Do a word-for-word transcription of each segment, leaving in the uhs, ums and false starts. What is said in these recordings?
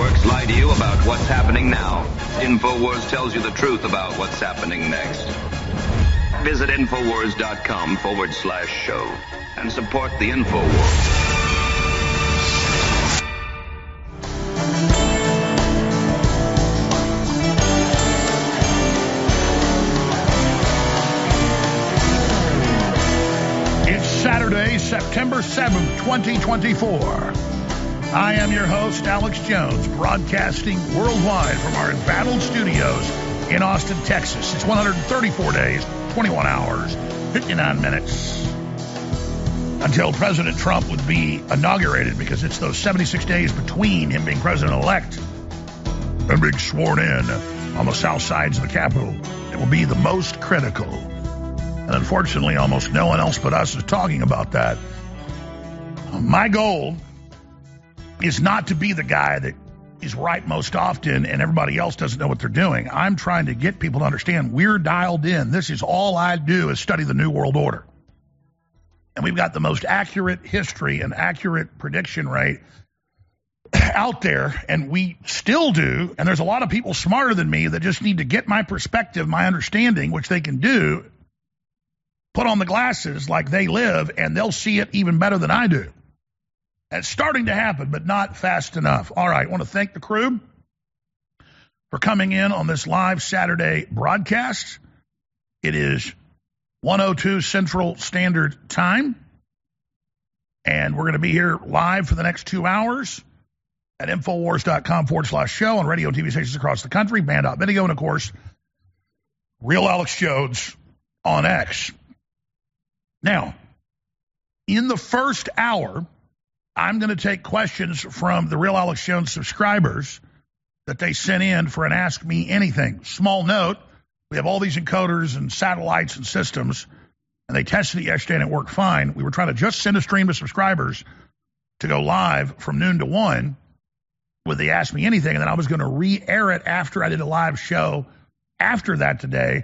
networks lie to you about what's happening now. InfoWars tells you the truth about what's happening next. Visit InfoWars.com forward slash show and support the InfoWars. It's Saturday, September seventh, twenty twenty-four. I am your host, Alex Jones, broadcasting worldwide from our embattled studios in Austin, Texas. It's one hundred thirty-four days, twenty-one hours, fifty-nine minutes until President Trump would be inaugurated, because it's those seventy-six days between him being president-elect and being sworn in on the south sides of the Capitol. It will be the most critical. And unfortunately, almost no one else but us is talking about that. My goal is not to be the guy that is right most often and everybody else doesn't know what they're doing. I'm trying to get people to understand we're dialed in. This is all I do is study the New World Order. And we've got the most accurate history and accurate prediction rate out there, and we still do. And there's a lot of people smarter than me that just need to get my perspective, my understanding, which they can do, put on the glasses like they live, and they'll see it even better than I do. It's starting to happen, but not fast enough. All right, I want to thank the crew for coming in on this live Saturday broadcast. It is one oh two Central Standard Time, and we're going to be here live for the next two hours at Infowars.com forward slash show on radio and T V stations across the country, Band.video, and, of course, Real Alex Jones on X. Now, in the first hour, I'm going to take questions from the Real Alex Jones subscribers that they sent in for an Ask Me Anything. Small note, we have all these encoders and satellites and systems, and they tested it yesterday and it worked fine. We were trying to just send a stream of subscribers to go live from noon to one with the Ask Me Anything, and then I was going to re-air it after I did a live show after that today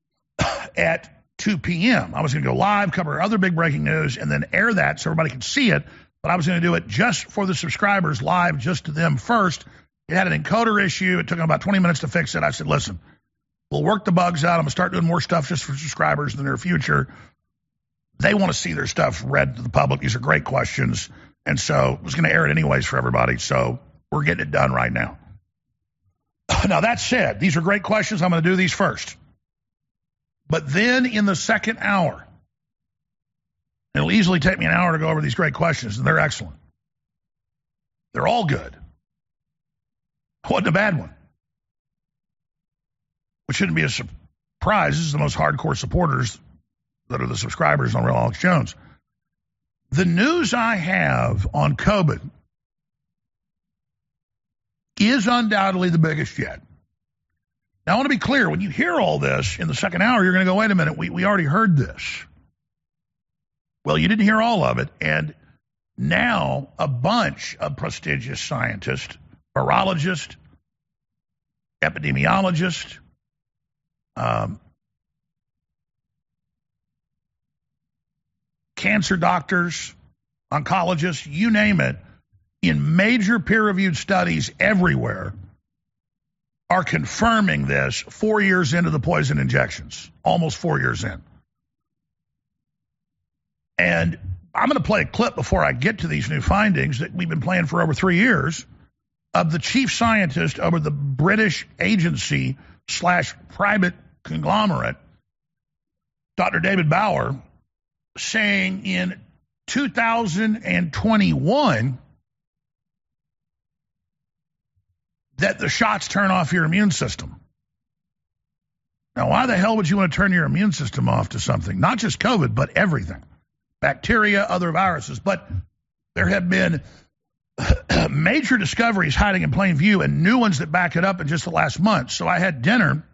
at two p.m. I was going to go live, cover other big breaking news, and then air that so everybody could see it. But I was going to do it just for the subscribers, live just to them first. It had an encoder issue. It took them about twenty minutes to fix it. I said, listen, we'll work the bugs out. I'm going to start doing more stuff just for subscribers in the near future. They want to see their stuff read to the public. These are great questions. And so I was going to air it anyways for everybody. So we're getting it done right now. Now, that said, these are great questions. I'm going to do these first. But then in the second hour, it'll easily take me an hour to go over these great questions, and they're excellent. They're all good. Wasn't a bad one. Which shouldn't be a surprise. This is the most hardcore supporters that are the subscribers on Real Alex Jones. The news I have on COVID is undoubtedly the biggest yet. Now, I want to be clear. When you hear all this in the second hour, you're going to go, wait a minute, we, we already heard this. Well, you didn't hear all of it, and now a bunch of prestigious scientists, virologists, epidemiologists, um, cancer doctors, oncologists, you name it, in major peer-reviewed studies everywhere, are confirming this four years into the poison injections, almost four years in. And I'm going to play a clip before I get to these new findings that we've been playing for over three years of the chief scientist over the British agency slash private conglomerate, Doctor David Bauer, saying in two thousand twenty-one that the shots turn off your immune system. Now, why the hell would you want to turn your immune system off to something? Not just COVID, but everything. Bacteria, other viruses. But there have been major discoveries hiding in plain view and new ones that back it up in just the last month. So I had dinner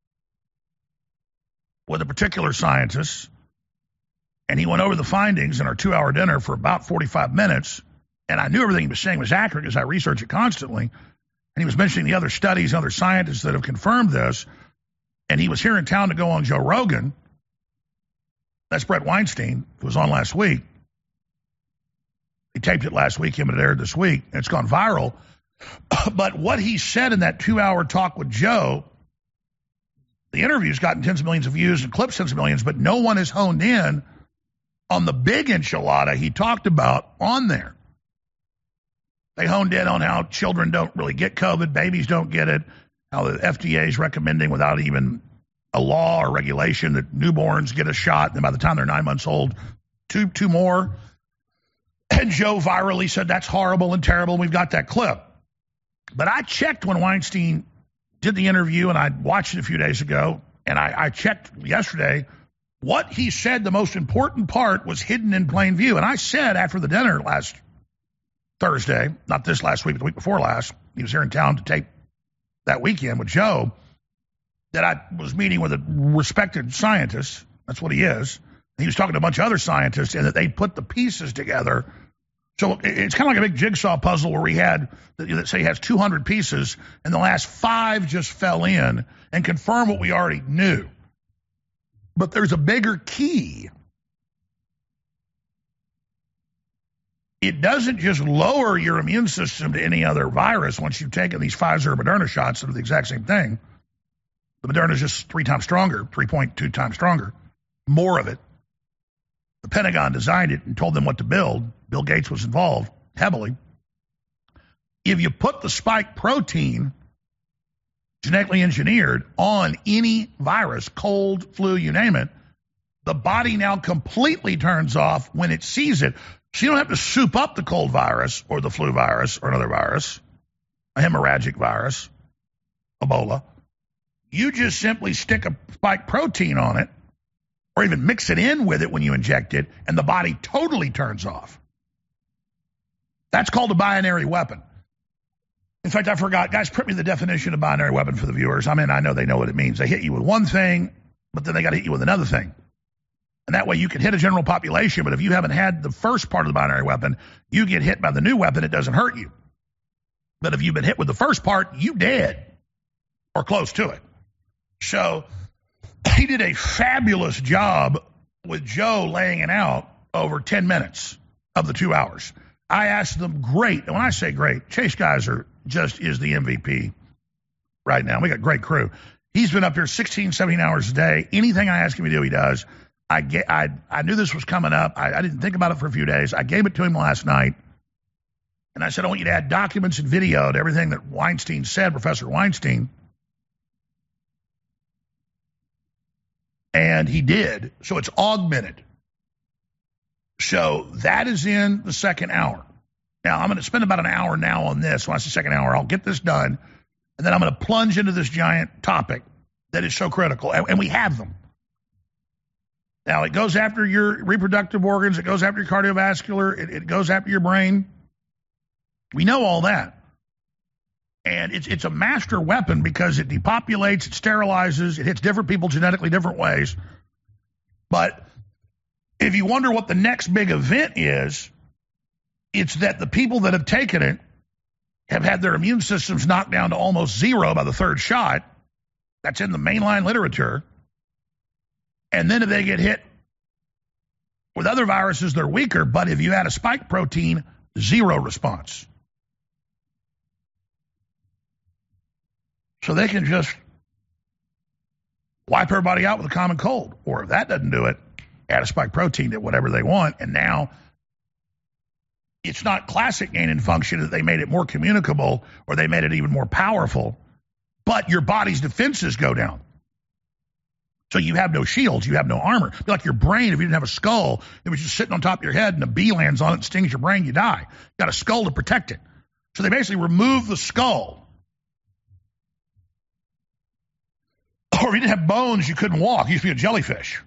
with a particular scientist, and he went over the findings in our two-hour dinner for about forty-five minutes, and I knew everything he was saying was accurate because I research it constantly. And he was mentioning the other studies, other scientists that have confirmed this. And he was here in town to go on Joe Rogan. That's Brett Weinstein, who was on last week. He taped it last week, him and it aired this week. And it's gone viral. But what he said in that two-hour talk with Joe, the interview's gotten tens of millions of views and clips tens of millions, but no one has honed in on the big enchilada he talked about on there. They honed in on how children don't really get COVID, babies don't get it, how the F D A is recommending without even a law or regulation that newborns get a shot, and by the time they're nine months old, two, two more. And Joe virally said that's horrible and terrible. We've got that clip. But I checked when Weinstein did the interview, and I watched it a few days ago, and I, I checked yesterday. What he said, the most important part, was hidden in plain view. And I said after the dinner last Thursday, not this last week, but the week before last, he was here in town to tape that weekend with Joe, that I was meeting with a respected scientist. That's what he is. He was talking to a bunch of other scientists, and that they put the pieces together. So it's kind of like a big jigsaw puzzle where we had, let's say, has two hundred pieces, and the last five just fell in and confirmed what we already knew. But there's a bigger key. It doesn't just lower your immune system to any other virus once you've taken these Pfizer or Moderna shots that are the exact same thing. The Moderna is just three times stronger, three point two times stronger, more of it. The Pentagon designed it and told them what to build. Bill Gates was involved heavily. If you put the spike protein, genetically engineered, on any virus, cold, flu, you name it, the body now completely turns off when it sees it. So you don't have to soup up the cold virus or the flu virus or another virus, a hemorrhagic virus, Ebola. You just simply stick a spike protein on it or even mix it in with it when you inject it, and the body totally turns off. That's called a binary weapon. In fact, I forgot. Guys, print me the definition of binary weapon for the viewers. I mean, I know they know what it means. They hit you with one thing, but then they got to hit you with another thing. And that way you can hit a general population, but if you haven't had the first part of the binary weapon, you get hit by the new weapon, it doesn't hurt you. But if you've been hit with the first part, you dead or close to it. So he did a fabulous job with Joe laying it out over ten minutes of the two hours. I asked them great. And when I say great, Chase Geiser just is the M V P right now. We got a great crew. He's been up here sixteen, seventeen hours a day. Anything I ask him to do, he does. I, get, I, I knew this was coming up. I, I didn't think about it for a few days. I gave it to him last night. And I said, I want you to add documents and video to everything that Weinstein said, Professor Weinstein. And he did. So it's augmented. So that is in the second hour. Now, I'm going to spend about an hour now on this. When I say second hour, I'll get this done. And then I'm going to plunge into this giant topic that is so critical. And, and we have them. Now, it goes after your reproductive organs. It goes after your cardiovascular. It, it goes after your brain. We know all that. And it's it's a master weapon because it depopulates, it sterilizes, it hits different people genetically different ways. But if you wonder what the next big event is, it's that the people that have taken it have had their immune systems knocked down to almost zero by the third shot. That's in the mainline literature. And then if they get hit with other viruses, they're weaker. But if you add a spike protein, zero response. So they can just wipe everybody out with a common cold. Or if that doesn't do it, add a spike protein to whatever they want. And now it's not classic gain in function that they made it more communicable or they made it even more powerful. But your body's defenses go down. So you have no shields, you have no armor. It'd be like your brain, if you didn't have a skull, it was just sitting on top of your head and a bee lands on it and stings your brain, you die. You got a skull to protect it. So they basically remove the skull. Or if you didn't have bones, you couldn't walk. You used to be a jellyfish.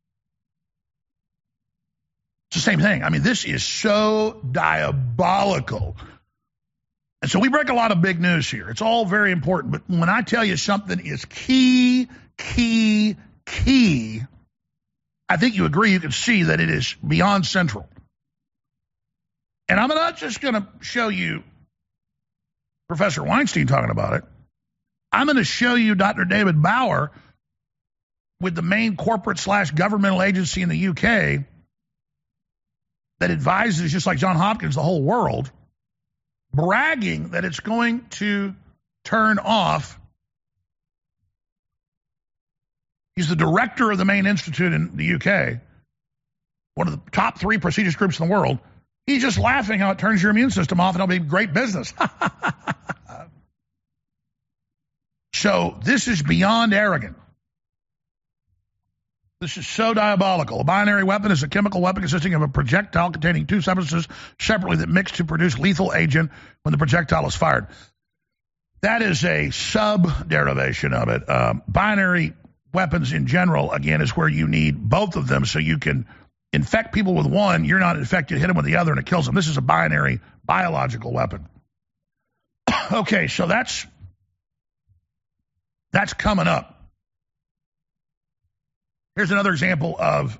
It's the same thing. I mean, this is so diabolical. And so we break a lot of big news here. It's all very important. But when I tell you something is key, key, key, I think you agree, you can see that it is beyond central. And I'm not just going to show you Professor Weinstein talking about it. I'm going to show you Doctor David Bauer with the main corporate slash governmental agency in the U K that advises, just like Johns Hopkins, the whole world. bragging that it's going to turn off. He's the director of the Maine Institute in the U K, one of the top three prestigious groups in the world. He's just laughing how it turns your immune system off and it'll be great business. So this is beyond arrogant. This is so diabolical. A binary weapon is a chemical weapon consisting of a projectile containing two substances separately that mix to produce lethal agent when the projectile is fired. That is a sub-derivation of it. Um, binary weapons in general, again, is where you need both of them so you can infect people with one, you're not infected, hit them with the other, and it kills them. This is a binary biological weapon. Okay, so that's that's coming up. Here's another example of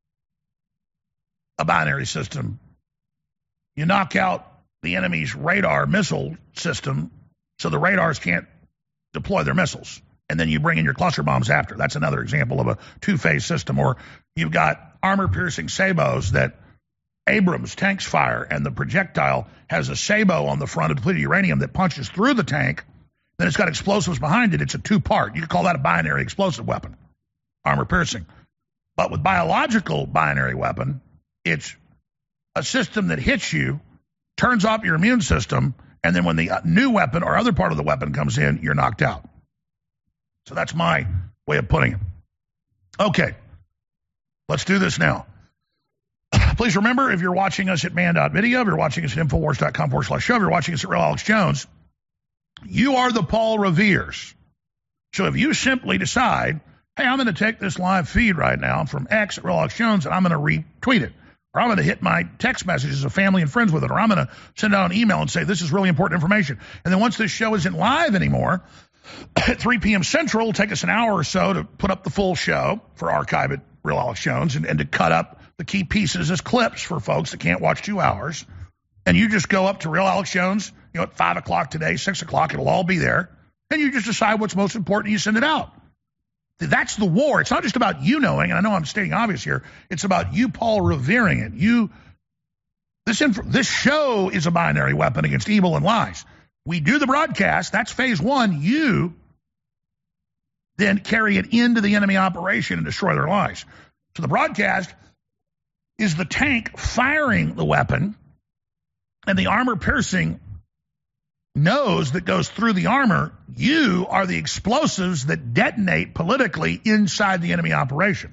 a binary system. You knock out the enemy's radar missile system so the radars can't deploy their missiles. And then you bring in your cluster bombs after. That's another example of a two-phase system. Or you've got armor-piercing sabos that Abrams tanks fire, and the projectile has a sabo on the front of depleted uranium that punches through the tank. Then it's got explosives behind it. It's a two-part. You could call that a binary explosive weapon, armor-piercing. But with biological binary weapon, it's a system that hits you, turns off your immune system, and then when the new weapon or other part of the weapon comes in, you're knocked out. So that's my way of putting it. Okay, let's do this now. Please remember, if you're watching us at man dot video, if you're watching us at infowars.com forward slash show, if you're watching us at Real Alex Jones, you are the Paul Revere's. So if you simply decide, hey, I'm going to take this live feed right now from X at Real Alex Jones and I'm going to retweet it, or I'm going to hit my text messages of family and friends with it, or I'm going to send out an email and say this is really important information. And then once this show isn't live anymore, at three p.m. Central, it'll take us an hour or so to put up the full show for archive at Real Alex Jones and, and to cut up the key pieces as clips for folks that can't watch two hours. And you just go up to Real Alex Jones, you know, at five o'clock today, six o'clock, it'll all be there. And you just decide what's most important and you send it out. That's the war. It's not just about you knowing, and I know I'm stating obvious here. It's about you, Paul, revering it. You, this, inf- this show is a binary weapon against evil and lies. We do the broadcast. That's phase one. You then carry it into the enemy operation and destroy their lives. So the broadcast is the tank firing the weapon, and the armor-piercing nose that goes through the armor. You are the explosives that detonate politically inside the enemy operation.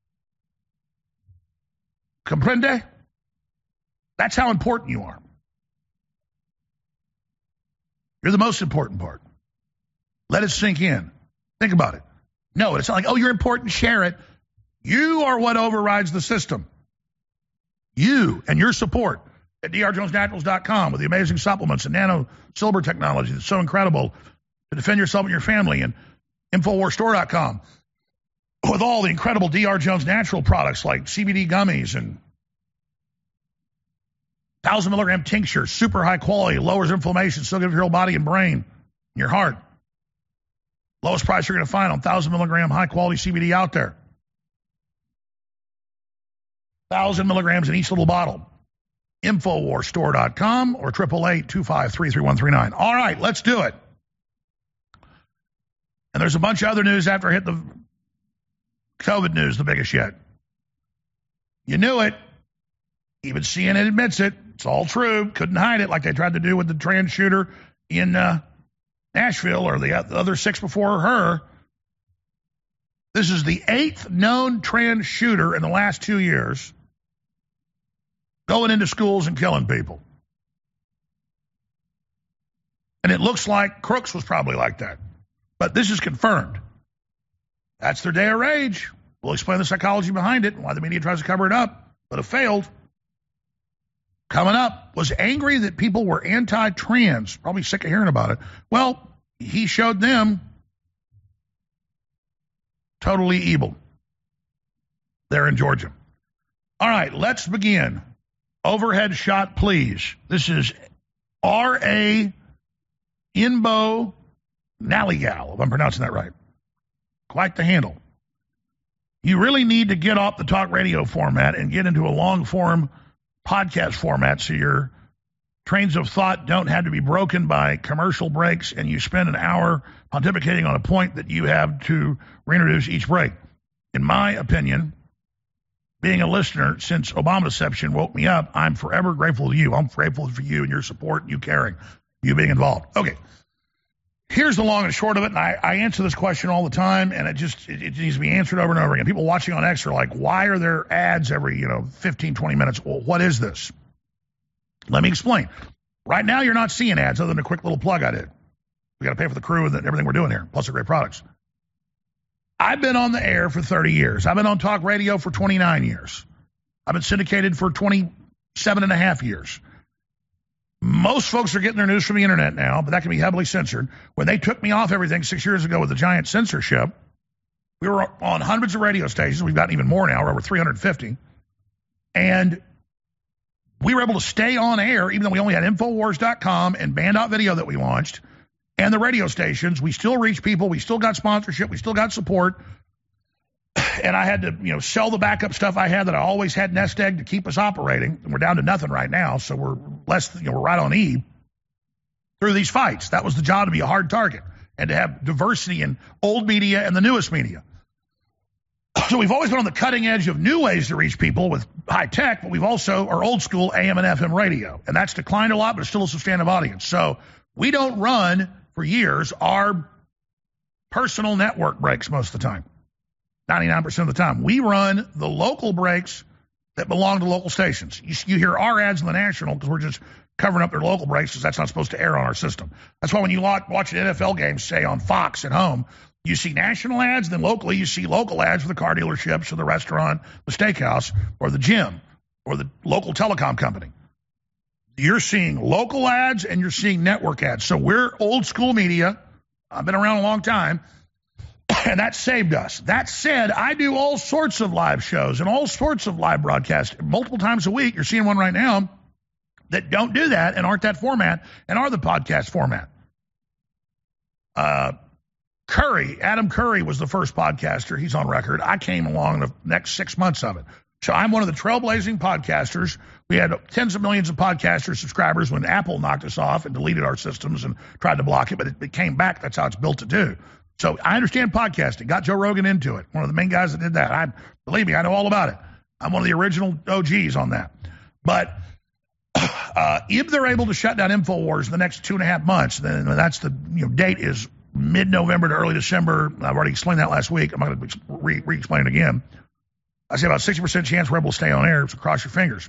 Comprende? That's how important you are. You're the most important part. Let it sink in. Think about it. No, it's not like, oh, you're important, share it. You are what overrides the system. You and your support at d r jones naturals dot com with the amazing supplements and nano silver technology that's so incredible to defend yourself and your family, and infowars store dot com with all the incredible D R Jones natural products like C B D gummies and one thousand milligram tincture, super high quality, lowers inflammation, still good for your whole body and brain and your heart. Lowest price you're going to find on one thousand milligram high quality C B D out there. one thousand milligrams in each little bottle. infowars store dot com or eight eight eight, two five three, three one three nine. All right, let's do it. And there's a bunch of other news after I hit the COVID news, the biggest yet. You knew it. Even C N N admits it. It's all true. Couldn't hide it like they tried to do with the trans shooter in uh, Nashville or the other six before her. This is the eighth known trans shooter in the last two years going into schools and killing people. And it looks like Crooks was probably like that. But this is confirmed. That's their day of rage. We'll explain the psychology behind it and why the media tries to cover it up, but it failed. Coming up, was angry that people were anti-trans, probably sick of hearing about it. Well, he showed them totally evil there in Georgia. All right, let's begin. Overhead shot, please. This is R A Inbo Naligal, if I'm pronouncing that right. Quite the handle. You really need to get off the talk radio format and get into a long-form podcast format so you're trains of thought don't have to be broken by commercial breaks, and you spend an hour pontificating on a point that you have to reintroduce each break. In my opinion, being a listener since Obama deception woke me up, I'm forever grateful to you. I'm grateful for you and your support and you caring, you being involved. Okay. Here's the long and short of it, and I, I answer this question all the time, and it just it, it needs to be answered over and over again. People watching on X are like, why are there ads every, you know, fifteen, twenty minutes? Well, what is this? Let me explain. Right now, you're not seeing ads other than a quick little plug I did. We got to pay for the crew and everything we're doing here, plus the great products. I've been on the air for thirty years. I've been on talk radio for twenty-nine years. I've been syndicated for twenty-seven and a half years. Most folks are getting their news from the internet now, but that can be heavily censored. When they took me off everything six years ago with the giant censorship, we were on hundreds of radio stations. We've gotten even more now. We're over three hundred fifty. And we were able to stay on air, even though we only had Infowars dot com and Band dot video that we launched, and the radio stations. We still reach people. We still got sponsorship. We still got support. And I had to, you know, sell the backup stuff I had that I always had nest egg to keep us operating. And we're down to nothing right now, so we're less, you know, we're right on E through these fights. That was the job, to be a hard target and to have diversity in old media and the newest media. So we've always been on the cutting edge of new ways to reach people with high tech, but we've also are old school A M and F M radio, and that's declined a lot, but it's still a substantive audience. So we don't run for years our personal network breaks most of the time. ninety-nine percent of the time. We run the local breaks that belong to local stations. You, you hear our ads in the national because we're just covering up their local breaks because that's not supposed to air on our system. That's why when you watch an N F L game, say on Fox at home, you see national ads, then locally you see local ads for the car dealerships or the restaurant, the steakhouse, or the gym, or the local telecom company. You're seeing local ads and you're seeing network ads. So we're old school media. I've been around a long time. And that saved us. That said, I do all sorts of live shows and all sorts of live broadcasts multiple times a week. You're seeing one right now that don't do that and aren't that format and are the podcast format. Uh, Curry, Adam Curry was the first podcaster. He's on record. I came along the next six months of it. So I'm one of the trailblazing podcasters. We had tens of millions of podcaster subscribers when Apple knocked us off and deleted our systems and tried to block it, but it, it came back. That's how it's built to do. So I understand podcasting. Got Joe Rogan into it. One of the main guys that did that. I believe me, I know all about it. I'm one of the original O Gs on that. But uh, if they're able to shut down Infowars in the next two and a half months, then that's the you know date is mid-November to early December. I've already explained that last week. I'm not going to re- re-explain it again. I say about sixty percent chance we're able to stay on air, so cross your fingers.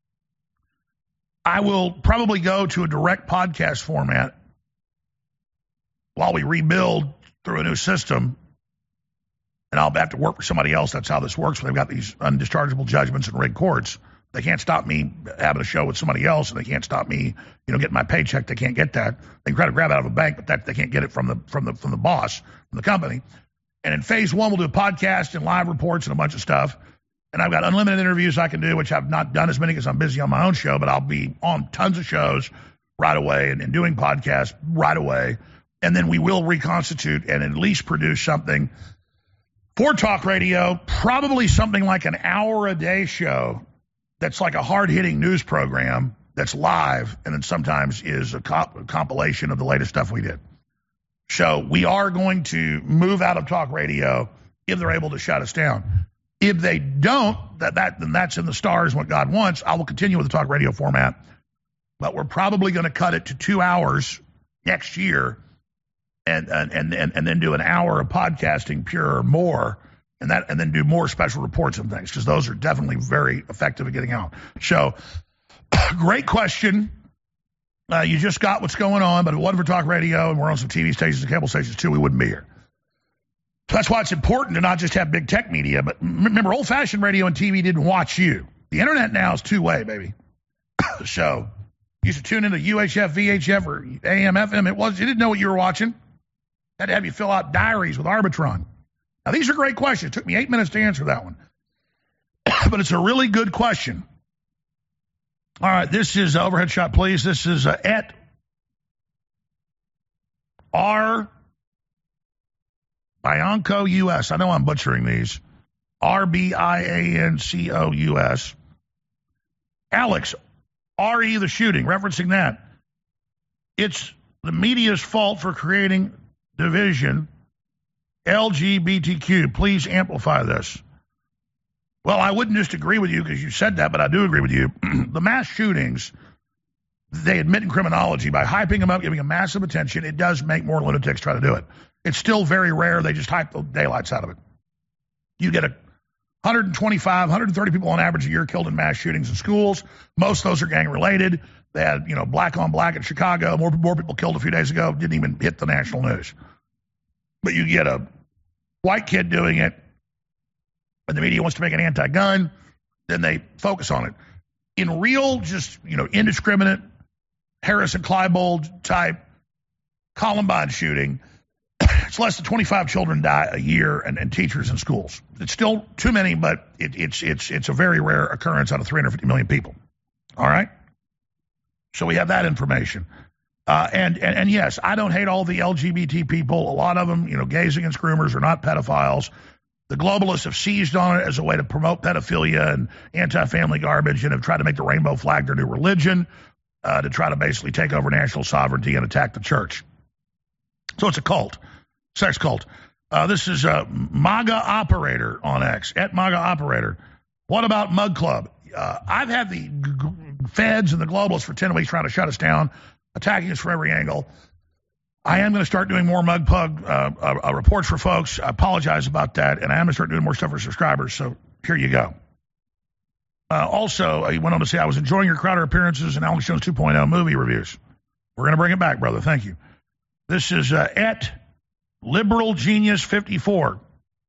I will probably go to a direct podcast format while we rebuild through a new system, and I'll have to work for somebody else. That's how this works. They've got these undischargeable judgments and rigged courts. They can't stop me having a show with somebody else, and they can't stop me, you know, getting my paycheck. They can't get that. They can try to grab it out of a bank, but that they can't get it from the from the from the boss, from the company. And in phase one, we'll do a podcast and live reports and a bunch of stuff. And I've got unlimited interviews I can do, which I've not done as many because I'm busy on my own show, but I'll be on tons of shows right away and, and doing podcasts right away. And then we will reconstitute and at least produce something for talk radio, probably something like an hour a day show that's like a hard-hitting news program that's live and then sometimes is a, comp- a compilation of the latest stuff we did. So we are going to move out of talk radio if they're able to shut us down. If they don't, that, that then that's in the stars, what God wants. I will continue with the talk radio format, but we're probably going to cut it to two hours next year. And, and and and then do an hour of podcasting, pure or more, and that and then do more special reports and things because those are definitely very effective at getting out. So, great question. Uh, you just got what's going on, but if it wasn't for talk radio and we're on some T V stations and cable stations too, we wouldn't be here. So that's why it's important to not just have big tech media, but remember, old-fashioned radio and T V didn't watch you. The internet now is two-way, baby. So you used to tune into U H F, V H F, or A M, F M. It was you didn't know what you were watching. Had to have you fill out diaries with Arbitron. Now, these are great questions. It took me eight minutes to answer that one. But it's a really good question. All right, this is uh, overhead shot, please. This is uh, at R Bianco U S. I know I'm butchering these. R B I A N C O U S. Alex, R E, the shooting, referencing that. It's the media's fault for creating division. L G B T Q, please amplify this. Well, I wouldn't just agree with you because you said that, but I do agree with you. The mass shootings, they admit in criminology, by hyping them up, giving them massive attention, it does make more lunatics try to do it. It's still very rare. They just hype the daylights out of it. You get a one hundred twenty-five, one hundred thirty people on average a year killed in mass shootings in schools. Most of those are gang-related. They had, you know, black on black in Chicago. More, more people killed a few days ago. Didn't even hit the national news. But you get a white kid doing it, and the media wants to make an anti-gun, then they focus on it. In real, just, you know, indiscriminate, Harrison Kleinbold type Columbine shooting, it's less than twenty-five children die a year, and, and teachers in schools. It's still too many, but it, it's it's it's a very rare occurrence out of three hundred fifty million people. All right? So we have that information. Uh, and, and, and yes, I don't hate all the L G B T people. A lot of them, you know, gays against groomers are not pedophiles. The globalists have seized on it as a way to promote pedophilia and anti-family garbage and have tried to make the rainbow flag their new religion uh, to try to basically take over national sovereignty and attack the church. So it's a cult, sex cult. Uh, this is a MAGA Operator on X, at MAGA Operator. What about Mug Club? Uh, I've had the g- g- feds and the globalists for ten weeks trying to shut us down, attacking us from every angle. I am going to start doing more Mug Pug uh, uh, reports for folks. I apologize about that, and I am going to start doing more stuff for subscribers, so here you go. Uh, also, he went on to say, I was enjoying your Crowder appearances and Alex Jones two point oh movie reviews. We're going to bring it back, brother. Thank you. This is uh, at Liberal Genius fifty-four.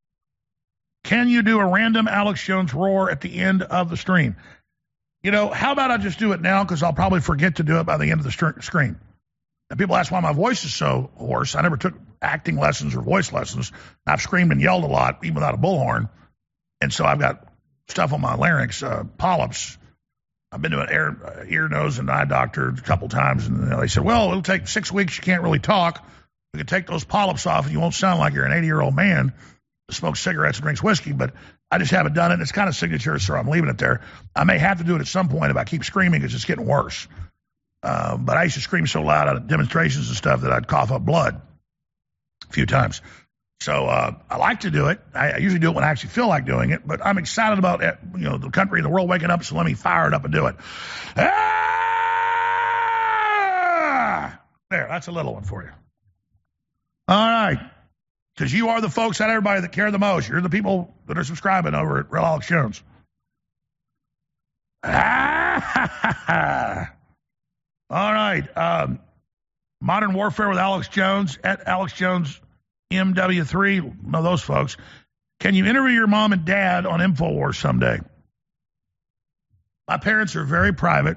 Can you do a random Alex Jones roar at the end of the stream? You know, how about I just do it now, because I'll probably forget to do it by the end of the st- screen. And people ask why my voice is so hoarse. I never took acting lessons or voice lessons. I've screamed and yelled a lot, even without a bullhorn. And so I've got stuff on my larynx, uh, polyps. I've been to an ear, uh, ear, nose, and eye doctor a couple times, and you know, they said, well, it'll take six weeks. You can't really talk. We can take those polyps off, and you won't sound like you're an eighty-year-old man that smokes cigarettes and drinks whiskey. But I just haven't done it, and it's kind of signature, so I'm leaving it there. I may have to do it at some point if I keep screaming because it's getting worse. Uh, but I used to scream so loud at demonstrations and stuff that I'd cough up blood a few times. So uh, I like to do it. I, I usually do it when I actually feel like doing it. But I'm excited about it, you know, the country and the world waking up, so let me fire it up and do it. Ah! There, that's a little one for you. All right. Because you are the folks out everybody that care the most. You're the people that are subscribing over at Real Alex Jones. Ah! All right. Um, Modern Warfare with Alex Jones, at Alex Jones M W three. Know those folks. Can you interview your mom and dad on InfoWars someday? My parents are very private.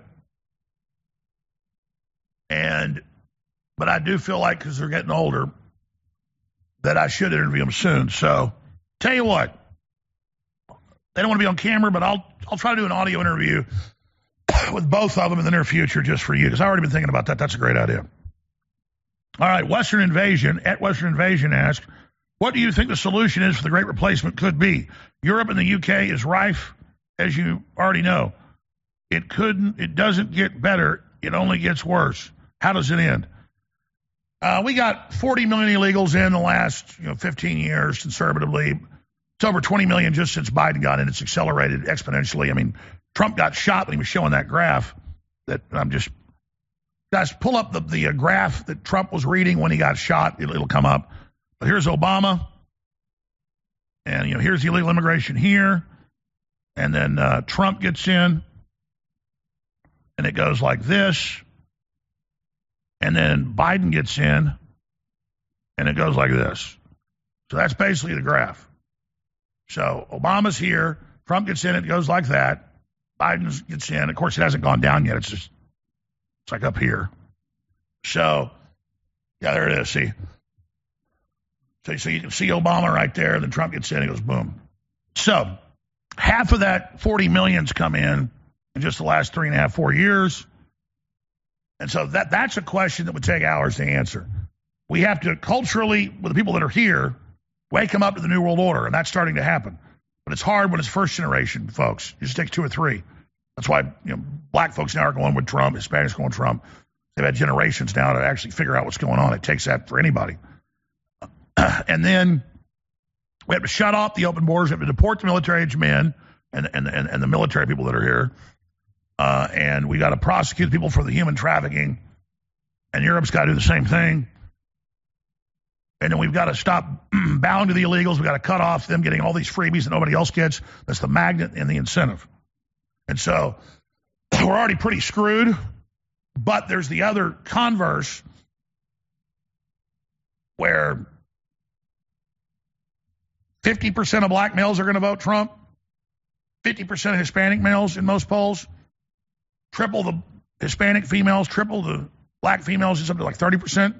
And, but I do feel like, because they're getting older, that I should interview them soon. So, tell you what, they don't want to be on camera, but I'll I'll try to do an audio interview with both of them in the near future just for you, because I've already been thinking about that. That's a great idea. All right, Western Invasion, at Western Invasion asked, what do you think the solution is for the Great Replacement could be? Europe and the U K is rife, as you already know. It couldn't, it doesn't get better. It only gets worse. How does it end? Uh, we got forty million illegals in the last you know, fifteen years, conservatively. It's over twenty million just since Biden got in. It's accelerated exponentially. I mean, Trump got shot when he was showing that graph that I'm just, guys, pull up the, the uh, graph that Trump was reading when he got shot. It'll, it'll come up. But here's Obama. And, you know, here's the illegal immigration here. And then uh, Trump gets in. And it goes like this. And then Biden gets in. And it goes like this. So that's basically the graph. So Obama's here. Trump gets in. It goes like that. Biden gets in. Of course, it hasn't gone down yet. It's just, it's like up here. So, yeah, there it is. See? So, so you can see Obama right there. Then Trump gets in. It goes boom. So half of that forty million's come in in just the last three and a half, four years. And so that that's a question that would take hours to answer. We have to culturally, with the people that are here, wake them up to the New World Order, and that's starting to happen. But it's hard when it's first generation, folks. It just takes two or three. That's why, you know, black folks now are going with Trump, Hispanics going with Trump. They've had generations now to actually figure out what's going on. It takes that for anybody. And then we have to shut off the open borders. We have to deport the military-age men and, and, and, and the military people that are here. Uh, and we got to prosecute people for the human trafficking. And Europe's got to do the same thing. And then we've got to stop bowing to the illegals. We've got to cut off them getting all these freebies that nobody else gets. That's the magnet and the incentive. And so we're already pretty screwed. But there's the other converse where fifty percent of black males are going to vote Trump, fifty percent of Hispanic males in most polls, triple the Hispanic females, triple the black females, is up to like thirty percent.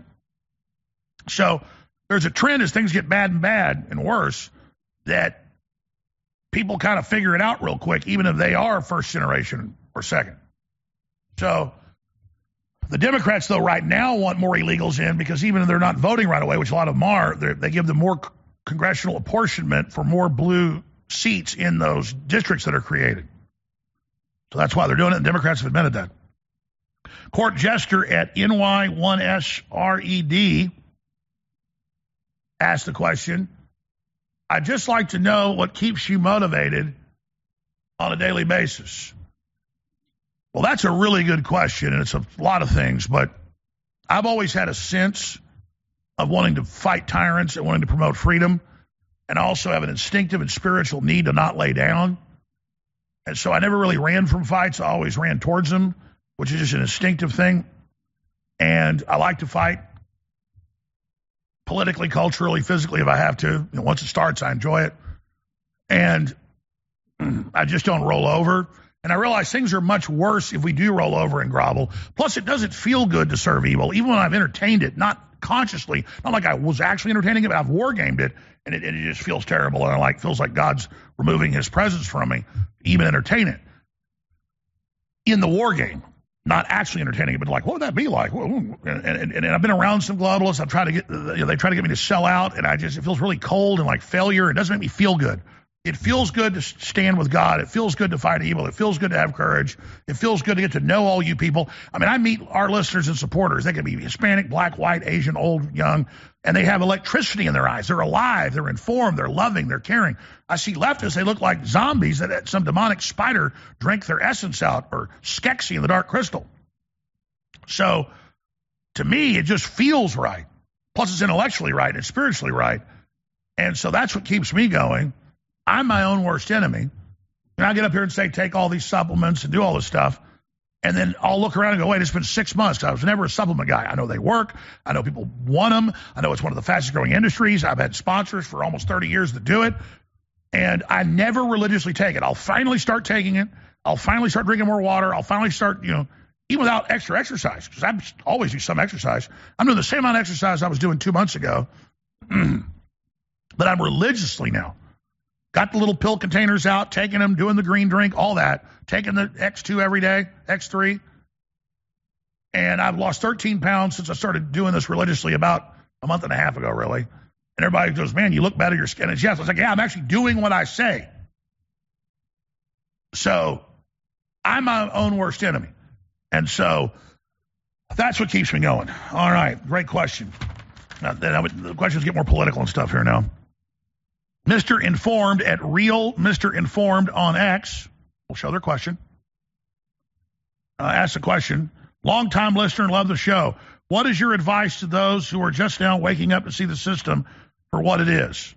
So there's a trend as things get bad and bad and worse that people kind of figure it out real quick, even if they are first generation or second. So the Democrats, though, right now want more illegals in because even if they're not voting right away, which a lot of them are, they give them more congressional apportionment for more blue seats in those districts that are created. So that's why they're doing it, and Democrats have admitted that. Court jester at N Y one S R E D asked the question, I'd just like to know what keeps you motivated on a daily basis. Well, that's a really good question, and it's a lot of things, but I've always had a sense of wanting to fight tyrants and wanting to promote freedom, and I also have an instinctive and spiritual need to not lay down. And so I never really ran from fights. I always ran towards them, which is just an instinctive thing. And I like to fight politically, culturally, physically if I have to. You know, once it starts, I enjoy it. And I just don't roll over. And I realize things are much worse if we do roll over and grovel. Plus, it doesn't feel good to serve evil, even when I've entertained it, not consciously, not like I was actually entertaining it, but I've war-gamed it, and it, it just feels terrible. And I like feels like God's removing his presence from me, even entertain it. In the war game, not actually entertaining it, but like, what would that be like? And, and, and I've been around some globalists. I've tried to get, you know, they try to get me to sell out, and I just, it feels really cold and like failure. It doesn't make me feel good. It feels good to stand with God. It feels good to fight evil. It feels good to have courage. It feels good to get to know all you people. I mean, I meet our listeners and supporters. They can be Hispanic, black, white, Asian, old, young, and they have electricity in their eyes. They're alive. They're informed. They're loving. They're caring. I see leftists. They look like zombies that some demonic spider drank their essence out, or Skeksis in the Dark Crystal. So to me, it just feels right. Plus, it's intellectually right and spiritually right. And so that's what keeps me going. I'm my own worst enemy. And I get up here and say, take all these supplements and do all this stuff. And then I'll look around and go, wait, it's been six months. I was never a supplement guy. I know they work. I know people want them. I know it's one of the fastest growing industries. I've had sponsors for almost thirty years that do it. And I never religiously take it. I'll finally start taking it. I'll finally start drinking more water. I'll finally start, you know, even without extra exercise, because I always do some exercise. I'm doing the same amount of exercise I was doing two months ago. But I'm religiously now. Got the little pill containers out, taking them, doing the green drink, all that, taking the X two every day, X three. And I've lost thirteen pounds since I started doing this religiously about a month and a half ago, really. And everybody goes, man, you look better, your skin is yes. I was like, yeah, I'm actually doing what I say. So I'm my own worst enemy. And so that's what keeps me going. All right, great question. Now, the questions get more political and stuff here now. Mister Informed at Real Mister Informed on X will show their question. Uh, ask the question. Long-time listener, love the show. What is your advice to those who are just now waking up to see the system for what it is?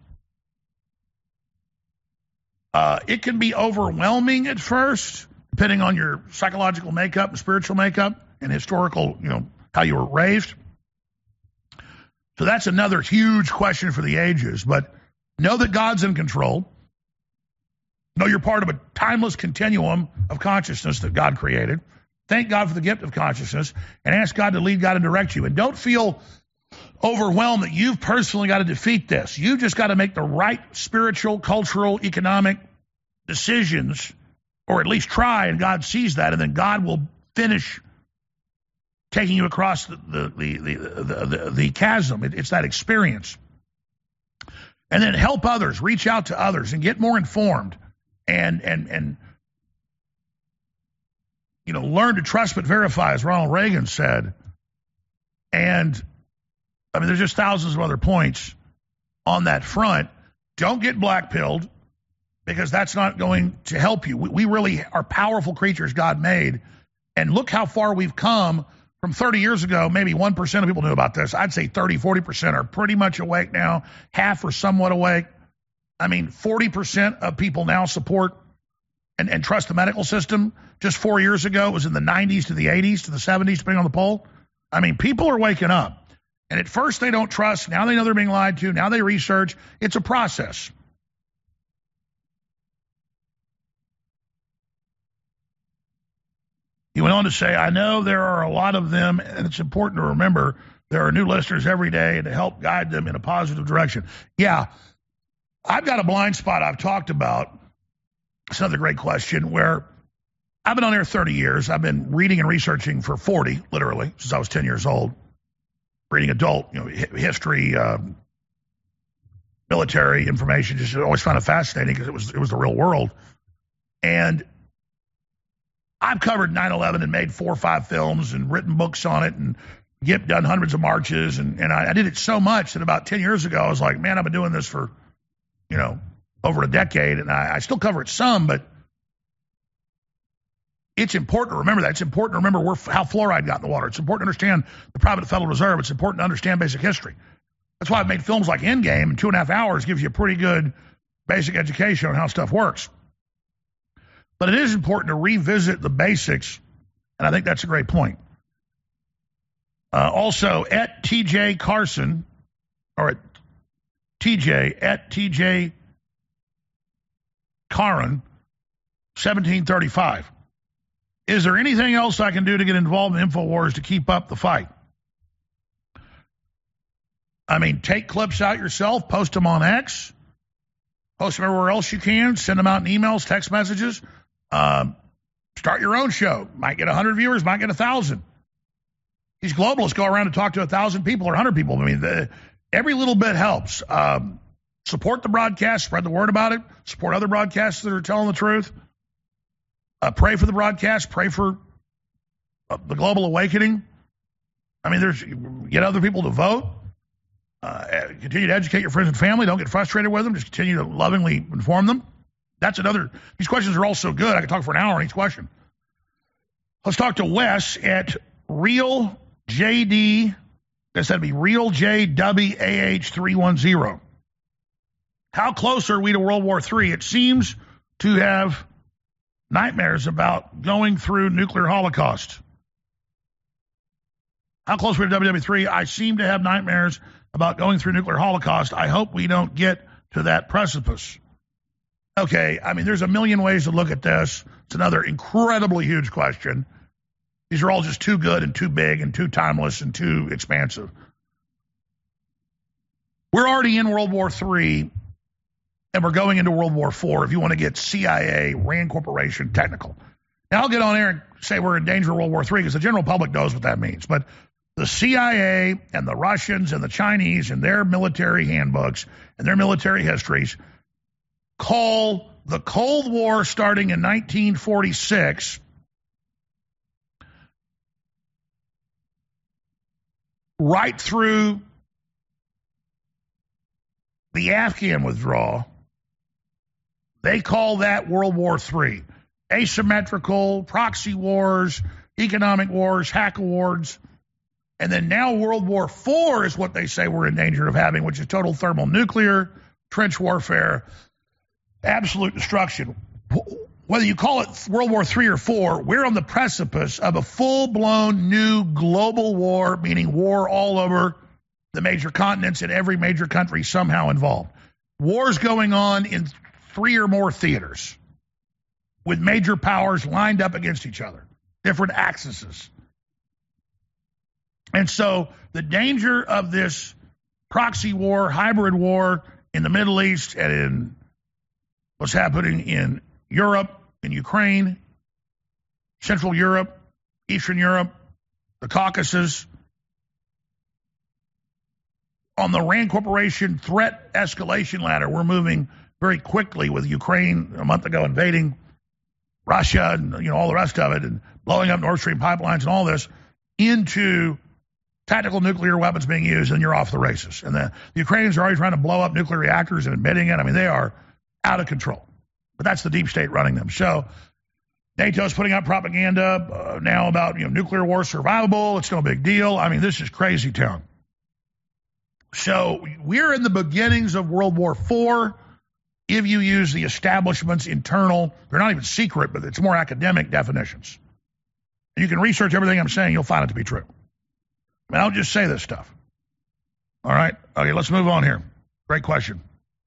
Uh, it can be overwhelming at first, depending on your psychological makeup and spiritual makeup and historical, you know, how you were raised. So that's another huge question for the ages, but know that God's in control. Know you're part of a timeless continuum of consciousness that God created. Thank God for the gift of consciousness and ask God to lead God and direct you. And don't feel overwhelmed that you've personally got to defeat this. You've just got to make the right spiritual, cultural, economic decisions, or at least try, and God sees that, and then God will finish taking you across the, the, the, the, the, the, the chasm. It, it's that experience. And then help others, reach out to others, and get more informed. And, and, and you know, learn to trust but verify, as Ronald Reagan said. And, I mean, there's just thousands of other points on that front. Don't get blackpilled, because that's not going to help you. We, we really are powerful creatures God made. And look how far we've come from thirty years ago. Maybe one percent of people knew about this. I'd say thirty, forty percent are pretty much awake now. Half are somewhat awake. I mean, forty percent of people now support and, and trust the medical system. Just four years ago, it was in the nineties to the eighties to the seventies, depending on the poll. I mean, people are waking up. And at first they don't trust. Now they know they're being lied to. Now they research. It's a process. He went on to say, I know there are a lot of them, and it's important to remember there are new listeners every day to help guide them in a positive direction. Yeah, I've got a blind spot I've talked about. It's another great question, where I've been on air thirty years. I've been reading and researching for forty, literally, since I was ten years old. Reading adult, you know, history, uh, military information. Just always found it fascinating because it was it was the real world. And I've covered nine eleven and made four or five films and written books on it and get done hundreds of marches. And, and I, I did it so much that about ten years ago, I was like, man, I've been doing this for, you know, over a decade. And I, I still cover it some, but it's important to remember that. It's important to remember where, how fluoride got in the water. It's important to understand the private Federal Reserve. It's important to understand basic history. That's why I've made films like Endgame, and two and a half hours gives you a pretty good basic education on how stuff works. But it is important to revisit the basics, and I think that's a great point. Uh, also, at T J Carson, or at T J, at T J Caron, seventeen thirty-five. Is there anything else I can do to get involved in InfoWars to keep up the fight? I mean, take clips out yourself, post them on X, post them everywhere else you can, send them out in emails, text messages. Um, start your own show. Might get one hundred viewers, might get one thousand. These globalists go around and talk to one thousand people or one hundred people. I mean, the, every little bit helps. Um, support the broadcast, spread the word about it, support other broadcasts that are telling the truth. Uh, pray for the broadcast, pray for uh, the global awakening. I mean, there's get other people to vote. Uh, continue to educate your friends and family. Don't get frustrated with them. Just continue to lovingly inform them. That's another. These questions are all so good. I could talk for an hour on each question. Let's talk to Wes at Real J D. I guess that'd be Real J W A H three one zero. How close are we to World War Three? It seems to have nightmares about going through nuclear holocaust. How close are we to W W three? I seem to have nightmares about going through nuclear holocaust. I hope we don't get to that precipice. Okay, I mean, there's a million ways to look at this. It's another incredibly huge question. These are all just too good and too big and too timeless and too expansive. We're already in World War Three, and we're going into World War Four, if you want to get C I A, Rand Corporation technical. Now, I'll get on air and say we're in danger of World War Three because the general public knows what that means. But the C I A and the Russians and the Chinese and their military handbooks and their military histories call the Cold War starting in nineteen forty-six right through the Afghan withdrawal. They call that World War Three. Asymmetrical, proxy wars, economic wars, hack wars. And then now World War Four is what they say we're in danger of having, which is total thermonuclear, trench warfare, absolute destruction. Whether you call it World War Three or Four, we're on the precipice of a full-blown new global war, meaning war all over the major continents and every major country somehow involved. Wars going on in three or more theaters with major powers lined up against each other, different axes. And so the danger of this proxy war, hybrid war in the Middle East and in what's happening in Europe, in Ukraine, Central Europe, Eastern Europe, the Caucasus, on the Rand Corporation threat escalation ladder, we're moving very quickly with Ukraine a month ago invading. Russia and, you know, all the rest of it, and blowing up Nord Stream pipelines and all this, into tactical nuclear weapons being used, and you're off the races. And the, the Ukrainians are already trying to blow up nuclear reactors and admitting it. I mean, they are out of control. But that's the deep state running them. So NATO's putting out propaganda uh, now about, you know, nuclear war survivable. It's no big deal. I mean, this is crazy town. So we're in the beginnings of World War Four. If you use the establishment's internal, they're not even secret, but it's more academic definitions. And you can research everything I'm saying, you'll find it to be true. I mean, I don't just say this stuff. All right? Okay, let's move on here. Great question.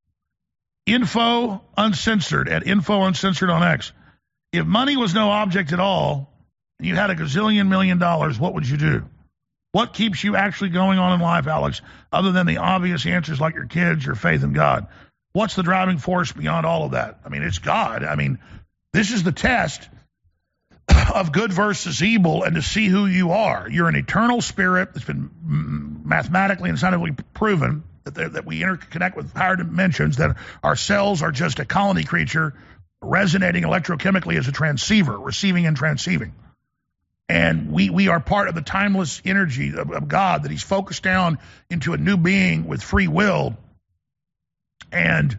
Info Uncensored at Info Uncensored on X. If money was no object at all, and you had a gazillion million dollars, what would you do? What keeps you actually going on in life, Alex, other than the obvious answers like your kids, your faith in God? What's the driving force beyond all of that? I mean, it's God. I mean, this is the test of good versus evil, and to see who you are. You're an eternal spirit that's been mathematically and scientifically proven that, that we interconnect with higher dimensions, that our cells are just a colony creature resonating electrochemically as a transceiver, receiving and transceiving. And we, we are part of the timeless energy of, of God that he's focused down into a new being with free will. And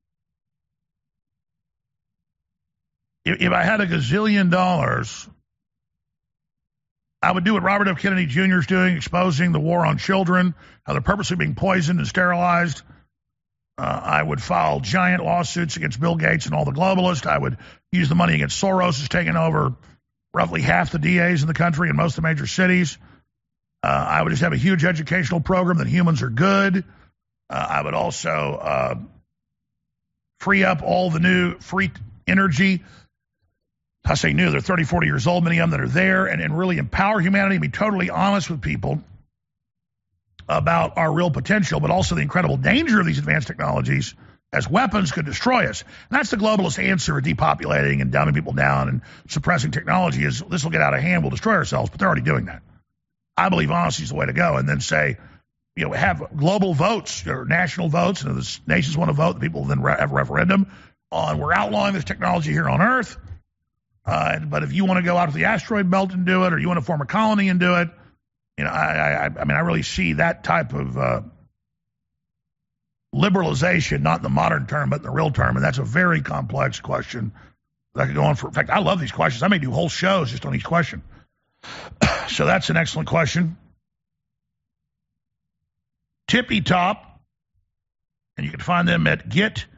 if, if I had a gazillion dollars, I would do what Robert F. Kennedy Junior is doing, exposing the war on children, how they're purposely being poisoned and sterilized. Uh, I would file giant lawsuits against Bill Gates and all the globalists. I would use the money against Soros, who's taken over roughly half the D As in the country in most of the major cities. Uh, I would just have a huge educational program that humans are good. Uh, I would also uh, free up all the new free energy. I say new, they're thirty, forty years old, many of them that are there, and, and really empower humanity and be totally honest with people about our real potential, but also the incredible danger of these advanced technologies as weapons could destroy us. And that's the globalist answer, depopulating and dumbing people down and suppressing technology, is this will get out of hand, we'll destroy ourselves, but they're already doing that. I believe honesty is the way to go, and then say, you know, have global votes or national votes, and if the nations want to vote, the people will then have a referendum on, we're outlawing this technology here on Earth. Uh, but if you want to go out to the asteroid belt and do it, or you want to form a colony and do it, you know, I, I, I mean, I really see that type of uh, liberalization, not in the modern term, but in the real term, and that's a very complex question that could go on for. In fact, I love these questions. I may do whole shows just on each question. So that's an excellent question. Tippy Top, and you can find them at Get.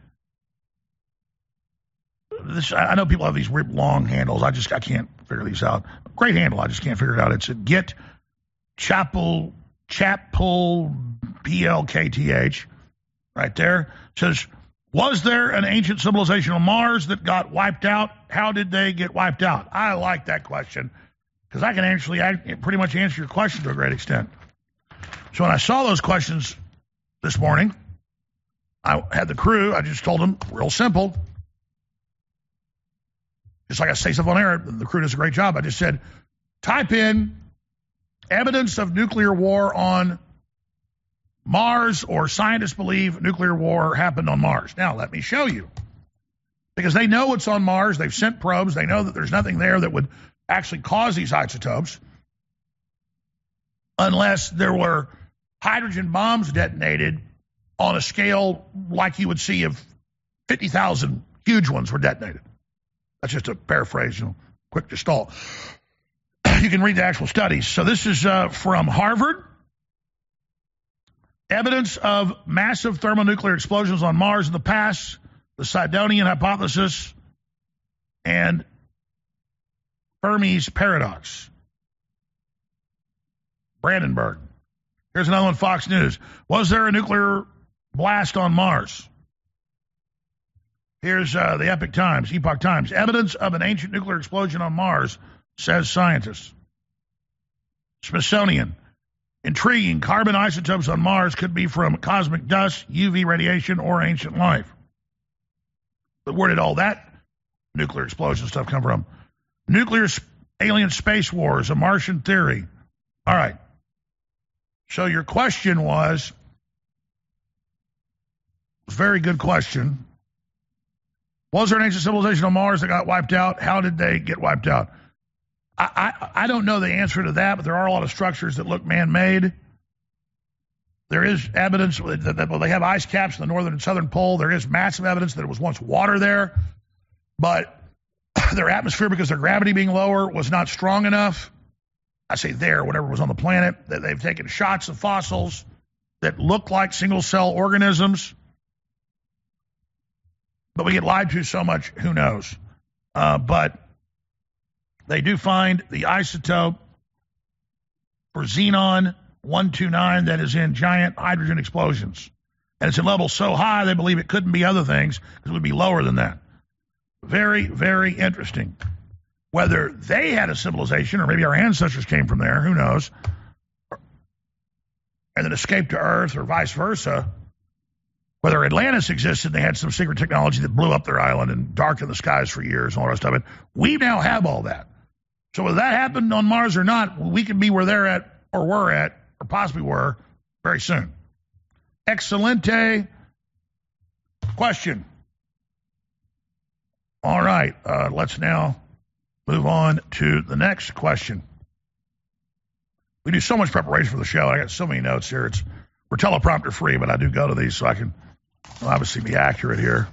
This, I know people have these long handles. I just I can't figure these out. Great handle. I just can't figure it out. It's at Get Chapel Chapel P L K T H right there. It says, was there an ancient civilization on Mars that got wiped out? How did they get wiped out? I like that question because I can actually I pretty much answer your question to a great extent. So when I saw those questions this morning, I had the crew. I just told them, real simple. Just like I say stuff on air, the crew does a great job. I just said, type in evidence of nuclear war on Mars, or scientists believe nuclear war happened on Mars. Now, let me show you. Because they know it's on Mars. They've sent probes. They know that there's nothing there that would actually cause these isotopes unless there were hydrogen bombs detonated on a scale like you would see if fifty thousand huge ones were detonated. That's just a paraphrase, you know, quick gestalt. You can read the actual studies. So this is uh, from Harvard. Evidence of massive thermonuclear explosions on Mars in the past, the Sidonian hypothesis, and Fermi's paradox. Brandenburg. Here's another one, Fox News. Was there a nuclear blast on Mars? Here's uh, the Epoch Times, Epoch Times. Evidence of an ancient nuclear explosion on Mars, says scientists. Smithsonian. Intriguing. Carbon isotopes on Mars could be from cosmic dust, U V radiation, or ancient life. But where did all that nuclear explosion stuff come from? Nuclear alien space wars, a Martian theory. All right. So your question was, very good question. Was there an ancient civilization on Mars that got wiped out? How did they get wiped out? I, I, I don't know the answer to that, but there are a lot of structures that look man-made. There is evidence that, that well, they have ice caps in the northern and southern pole. There is massive evidence that it was once water there, but their atmosphere, because their gravity being lower, was not strong enough. I say there, whatever was on the planet. That they've taken shots of fossils that look like single-cell organisms. But we get lied to so much, who knows? Uh, but they do find the isotope for xenon one twenty-nine that is in giant hydrogen explosions. And it's in levels so high they believe it couldn't be other things because it would be lower than that. Very, very interesting. Whether they had a civilization or maybe our ancestors came from there, who knows, and then escaped to Earth or vice versa. Whether Atlantis existed, they had some secret technology that blew up their island and darkened the skies for years and all the rest of it. We now have all that. So whether that happened on Mars or not, we could be where they're at or we're at or possibly were very soon. Excelente question. All right, uh, let's now move on to the next question. We do so much preparation for the show. I got so many notes here. It's we're teleprompter free, but I do go to these so I can obviously be accurate here.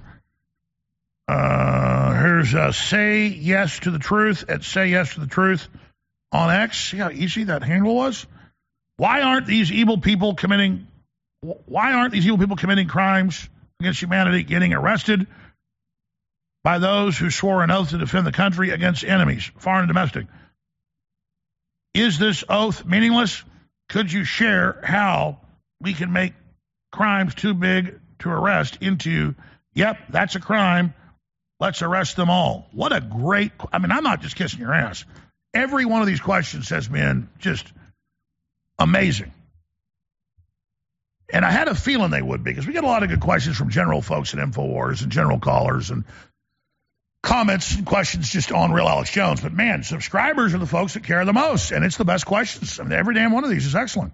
Uh, here's uh, Say Yes to the Truth at Say Yes to the Truth on X. See how easy that handle was? Why aren't these evil people committing? Why aren't these evil people committing crimes against humanity getting arrested by those who swore an oath to defend the country against enemies, foreign and domestic? Is this oath meaningless? Could you share how we can make crimes too big to arrest into, yep, that's a crime, let's arrest them all? What a great, I mean, I'm not just kissing your ass. Every one of these questions has been just amazing. And I had a feeling they would be, because we get a lot of good questions from general folks at InfoWars and general callers and comments and questions just on Real Alex Jones. But, man, subscribers are the folks that care the most, and it's the best questions. I mean, every damn one of these is excellent.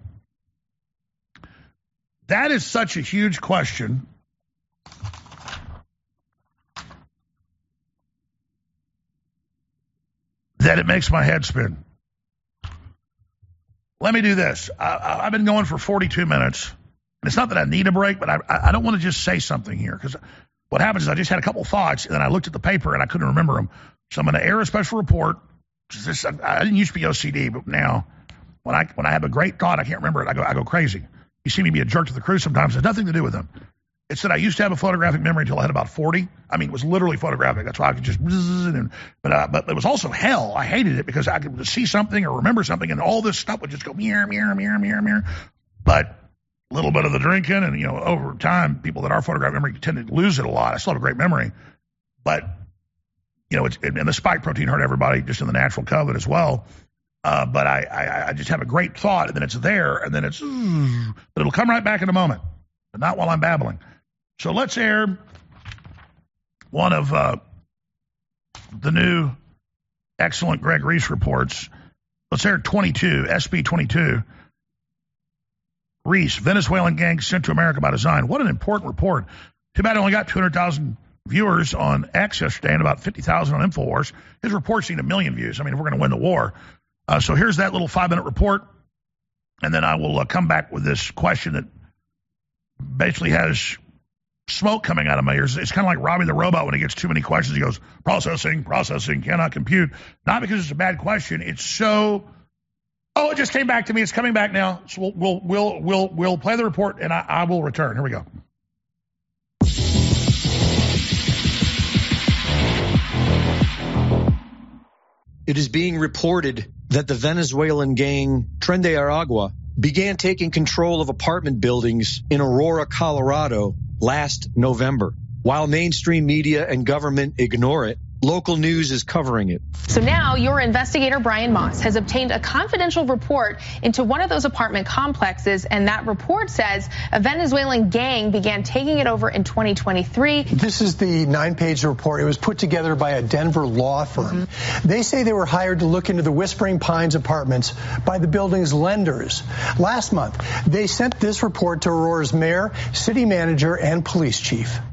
That is such a huge question. That it makes my head spin. Let me do this. I, I've been going for forty-two minutes. And it's not that I need a break, but I, I don't want to just say something here, because what happens is I just had a couple thoughts, and then I looked at the paper, and I couldn't remember them. So I'm going to air a special report. This, I, I didn't used to be O C D, but now when I when I have a great thought, I can't remember it. I go I go crazy. You see me be a jerk to the crew sometimes. It has nothing to do with them. It's that I used to have a photographic memory until I had about forty. I mean, it was literally photographic. That's why I could just, but uh, but it was also hell. I hated it because I could see something or remember something, and all this stuff would just go mirror, mirror, mirror, mirror, mirror. But a little bit of the drinking, and, you know, over time, people that are photographic memory tend to lose it a lot. I still have a great memory, but, you know, it's, and the spike protein hurt everybody just in the natural COVID as well. Uh, but I, I, I just have a great thought, and then it's there, and then it's, but it'll come right back in a moment, but not while I'm babbling. So let's air one of uh, the new excellent Greg Reese reports. Let's air twenty-two, S B twenty-two. Reese, Venezuelan gang sent to America by design. What an important report. Too bad it only got two hundred thousand viewers on X yesterday and about fifty thousand on InfoWars. His report's seen a million views. I mean, if we're going to win the war. Uh, so here's that little five-minute report, and then I will uh, come back with this question that basically has smoke coming out of my ears. It's kind of like Robbie the Robot when he gets too many questions. He goes, processing, processing, cannot compute. Not because it's a bad question. It's so... Oh, it just came back to me. It's coming back now. So we'll we'll we'll we'll, we'll play the report, and I, I will return. Here we go. It is being reported that the Venezuelan gang Tren de Aragua began taking control of apartment buildings in Aurora, Colorado last November. While mainstream media and government ignore it, local news is covering it. So now your investigator, Brian Moss, has obtained a confidential report into one of those apartment complexes, and that report says a Venezuelan gang began taking it over in twenty twenty-three. This is the nine-page report. It was put together by a Denver law firm. Mm-hmm. They say they were hired to look into the Whispering Pines apartments by the building's lenders. Last month, they sent this report to Aurora's mayor, city manager, and police chief.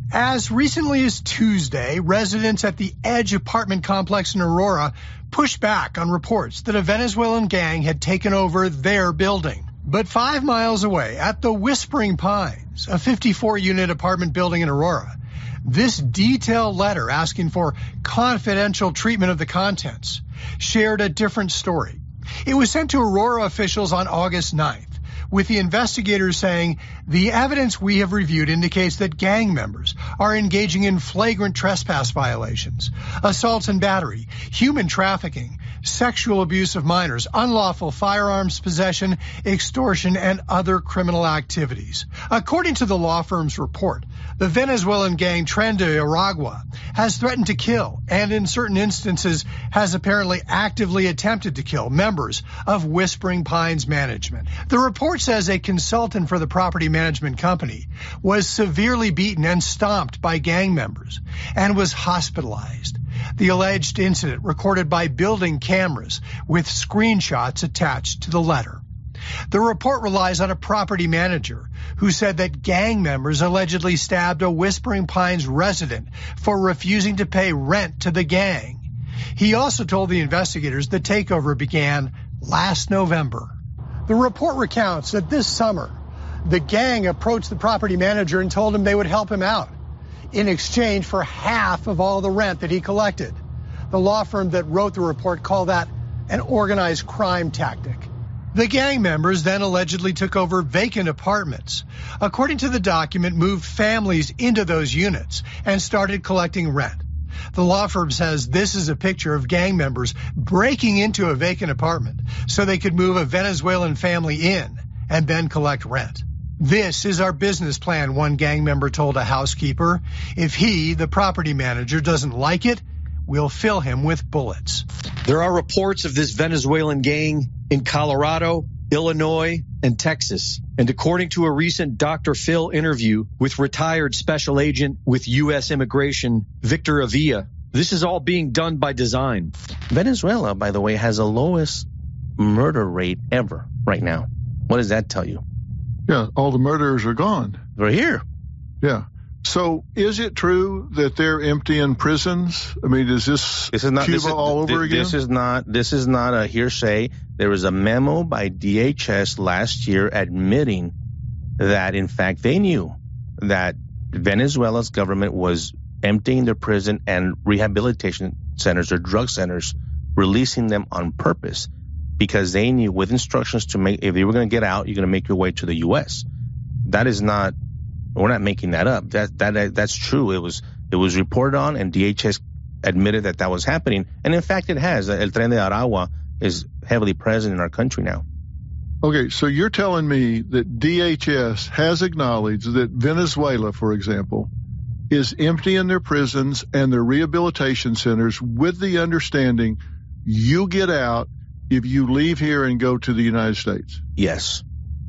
As recently as Tuesday, residents at the Edge apartment complex in Aurora pushed back on reports that a Venezuelan gang had taken over their building. But five miles away at the Whispering Pines, a fifty-four unit apartment building in Aurora, this detailed letter asking for confidential treatment of the contents shared a different story. It was sent to Aurora officials on August ninth, with the investigators saying the evidence we have reviewed indicates that gang members are engaging in flagrant trespass violations, assaults and battery, human trafficking, sexual abuse of minors, unlawful firearms possession, extortion, and other criminal activities. According to the law firm's report, the Venezuelan gang Tren de Aragua has threatened to kill and in certain instances has apparently actively attempted to kill members of Whispering Pines management. The report says a consultant for the property management company was severely beaten and stomped by gang members and was hospitalized. The alleged incident recorded by building cameras with screenshots attached to the letter. The report relies on a property manager who said that gang members allegedly stabbed a Whispering Pines resident for refusing to pay rent to the gang. He also told the investigators the takeover began last November. The report recounts that this summer, the gang approached the property manager and told him they would help him out in exchange for half of all the rent that he collected. The law firm that wrote the report called that an organized crime tactic. The gang members then allegedly took over vacant apartments. According to the document, moved families into those units and started collecting rent. The law firm says this is a picture of gang members breaking into a vacant apartment so they could move a Venezuelan family in and then collect rent. This is our business plan, one gang member told a housekeeper. If he, the property manager, doesn't like it, we'll fill him with bullets. There are reports of this Venezuelan gang in Colorado, Illinois, and Texas. And according to a recent Doctor Phil interview with retired special agent with U S Immigration, Victor Avila, this is all being done by design. Venezuela, by the way, has the lowest murder rate ever right now. What does that tell you? Yeah, all the murderers are gone. They're here. Yeah. So is it true that they're emptying prisons? I mean, is this, this is not, Cuba this is, all over th- again? This is not this is not a hearsay. There was a memo by D H S last year admitting that, in fact, they knew that Venezuela's government was emptying their prison and rehabilitation centers or drug centers, releasing them on purpose because they knew with instructions to make, if they were going to get out, you're going to make your way to the U S. That is not, we're not making that up. That that that's true. It was it was reported on, and D H S admitted that that was happening. And in fact, it has. El Tren de Aragua is heavily present in our country now. Okay, so you're telling me that D H S has acknowledged that Venezuela, for example, is emptying their prisons and their rehabilitation centers with the understanding you get out if you leave here and go to the United States? Yes.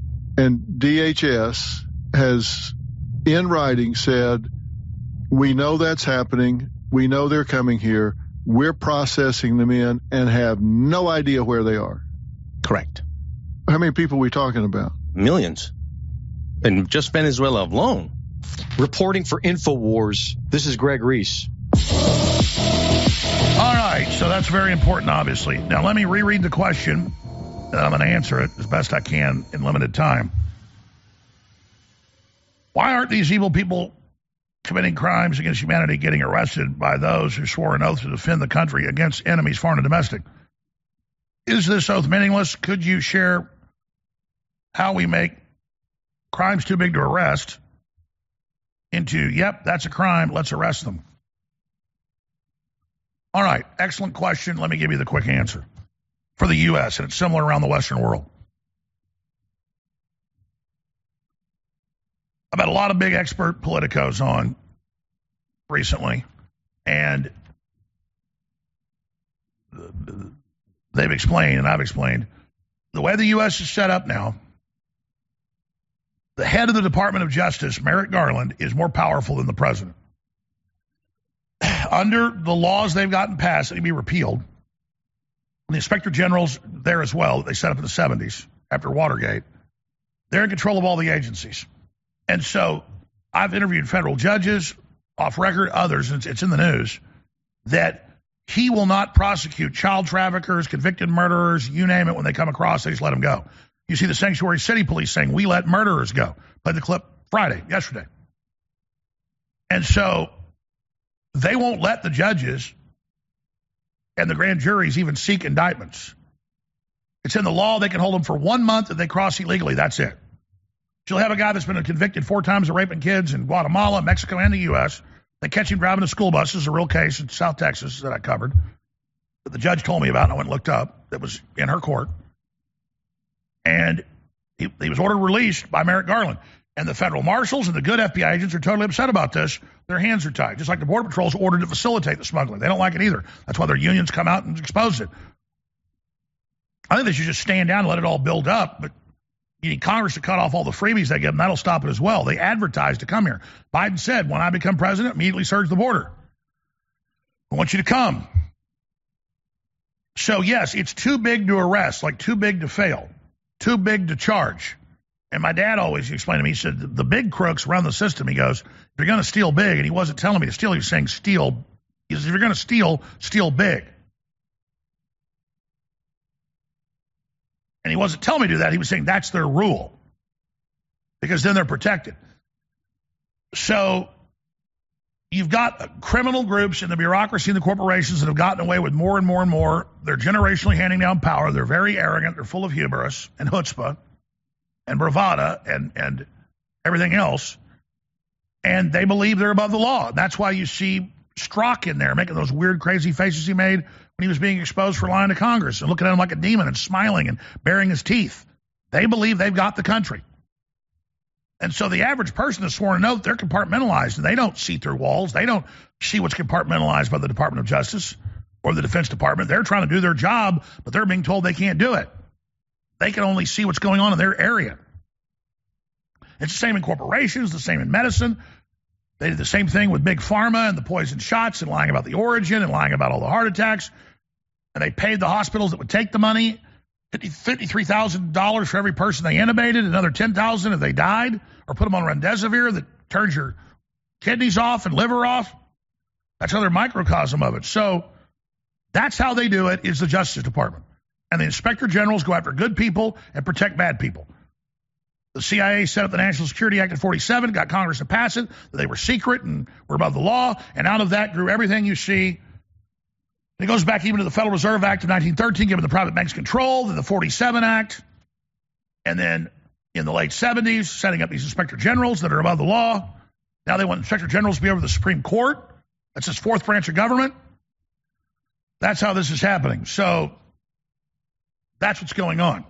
And D H S has, in writing, said, we know that's happening. We know they're coming here. We're processing them in and have no idea where they are. Correct. How many people are we talking about? Millions. And just Venezuela alone. Reporting for InfoWars, this is Greg Reese. All right, so that's very important, obviously. Now, let me reread the question, and I'm going to answer it as best I can in limited time. Why aren't these evil people committing crimes against humanity getting arrested by those who swore an oath to defend the country against enemies, foreign and domestic? Is this oath meaningless? Could you share how we make crimes too big to arrest into, yep, that's a crime, let's arrest them? All right, excellent question. Let me give you the quick answer for the U S, and it's similar around the Western world. I've had a lot of big expert politicos on recently, and they've explained, and I've explained, the way the U S is set up now, the head of the Department of Justice, Merrick Garland, is more powerful than the president. Under the laws they've gotten passed, that can be repealed, the inspector generals there as well, that they set up in the seventies after Watergate, they're in control of all the agencies. And so I've interviewed federal judges, off record, others, it's, it's in the news, that he will not prosecute child traffickers, convicted murderers, you name it, when they come across, they just let them go. You see the Sanctuary City Police saying, we let murderers go. Played the clip Friday, yesterday. And so they won't let the judges and the grand juries even seek indictments. It's in the law. They can hold them for one month if they cross illegally. That's it. You'll have a guy that's been convicted four times of raping kids in Guatemala, Mexico, and the U S They catch him driving a school bus. This is a real case in South Texas that I covered, that the judge told me about, and I went and looked up, that was in her court. And he, he was ordered released by Merrick Garland. And the federal marshals and the good F B I agents are totally upset about this. Their hands are tied, just like the Border Patrol's ordered to facilitate the smuggling. They don't like it either. That's why their unions come out and expose it. I think they should just stand down and let it all build up, but you need Congress to cut off all the freebies they give them. That'll stop it as well. They advertise to come here. Biden said, when I become president, immediately surge the border. I want you to come. So, yes, it's too big to arrest, like too big to fail, too big to charge. And my dad always explained to me, he said, the big crooks run the system. He goes, if you're going to steal big, and he wasn't telling me to steal, he was saying steal. He says, if you're going to steal, steal big. And he wasn't telling me to do that. He was saying that's their rule, because then they're protected. So you've got criminal groups in the bureaucracy and the corporations that have gotten away with more and more and more. They're generationally handing down power. They're very arrogant. They're full of hubris and chutzpah and bravada and, and everything else. And they believe they're above the law. That's why you see Strzok in there making those weird, crazy faces he made when he was being exposed for lying to Congress and looking at him like a demon and smiling and baring his teeth. They believe they've got the country. And so the average person is sworn an oath, they're compartmentalized, and they don't see through walls. They don't see what's compartmentalized by the Department of Justice or the Defense Department. They're trying to do their job, but they're being told they can't do it. They can only see what's going on in their area. It's the same in corporations, the same in medicine. They did the same thing with Big Pharma and the poison shots and lying about the origin and lying about all the heart attacks. And they paid the hospitals that would take the money fifty-three thousand dollars for every person they intubated, another ten thousand dollars if they died, or put them on remdesivir that turns your kidneys off and liver off. That's another microcosm of it. So that's how they do it, is the Justice Department. And the inspector generals go after good people and protect bad people. The C I A set up the National Security Act in forty-seven, got Congress to pass it. They were secret and were above the law. And out of that grew everything you see. It goes back even to the Federal Reserve Act of nineteen thirteen, giving the private banks control, then the forty-seven Act. And then in the late seventies, setting up these inspector generals that are above the law. Now they want inspector generals to be over the Supreme Court. That's this fourth branch of government. That's how this is happening. So that's what's going on.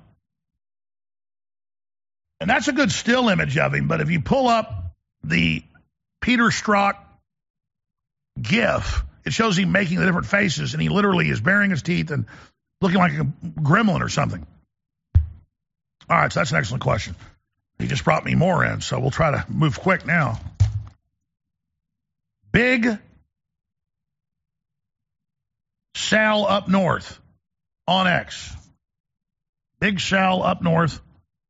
And that's a good still image of him, but if you pull up the Peter Strzok GIF, it shows him making the different faces, and he literally is baring his teeth and looking like a gremlin or something. All right, so that's an excellent question. He just brought me more in, so we'll try to move quick now. Big Sal up north on X. Big Sal up north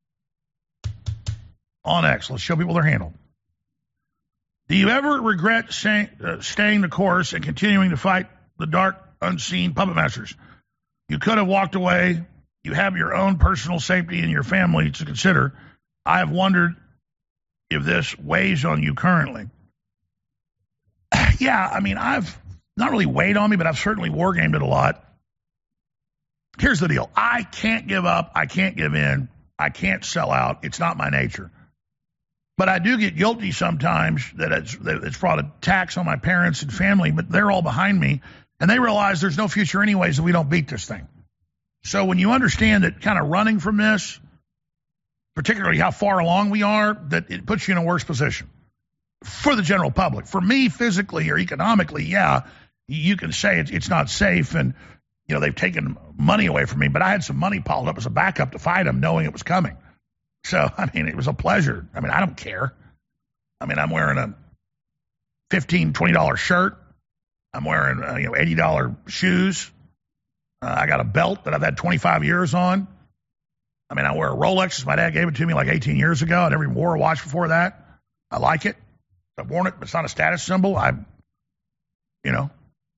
on X. Let's show people their handle. Do you ever regret staying, uh, staying the course and continuing to fight the dark, unseen puppet masters? You could have walked away. You have your own personal safety and your family to consider. I have wondered if this weighs on you currently. Yeah, I mean, I've not really weighed on me, but I've certainly wargamed it a lot. Here's the deal. I can't give up. I can't give in. I can't sell out. It's not my nature. But I do get guilty sometimes that it's, that it's brought a tax on my parents and family, but they're all behind me, and they realize there's no future anyways if we don't beat this thing. So when you understand that kind of running from this, particularly how far along we are, that it puts you in a worse position for the general public. For me, physically or economically, yeah, you can say it's, it's not safe, and you know they've taken money away from me, but I had some money piled up as a backup to fight them, knowing it was coming. So, I mean, it was a pleasure. I mean, I don't care. I mean, I'm wearing a fifteen dollars, twenty dollars shirt. I'm wearing, uh, you know, eighty dollars shoes. Uh, I got a belt that I've had twenty-five years on. I mean, I wear a Rolex. My dad gave it to me like eighteen years ago. I never even wore a watch before that. I like it. I've worn it, but it's not a status symbol. I, you know,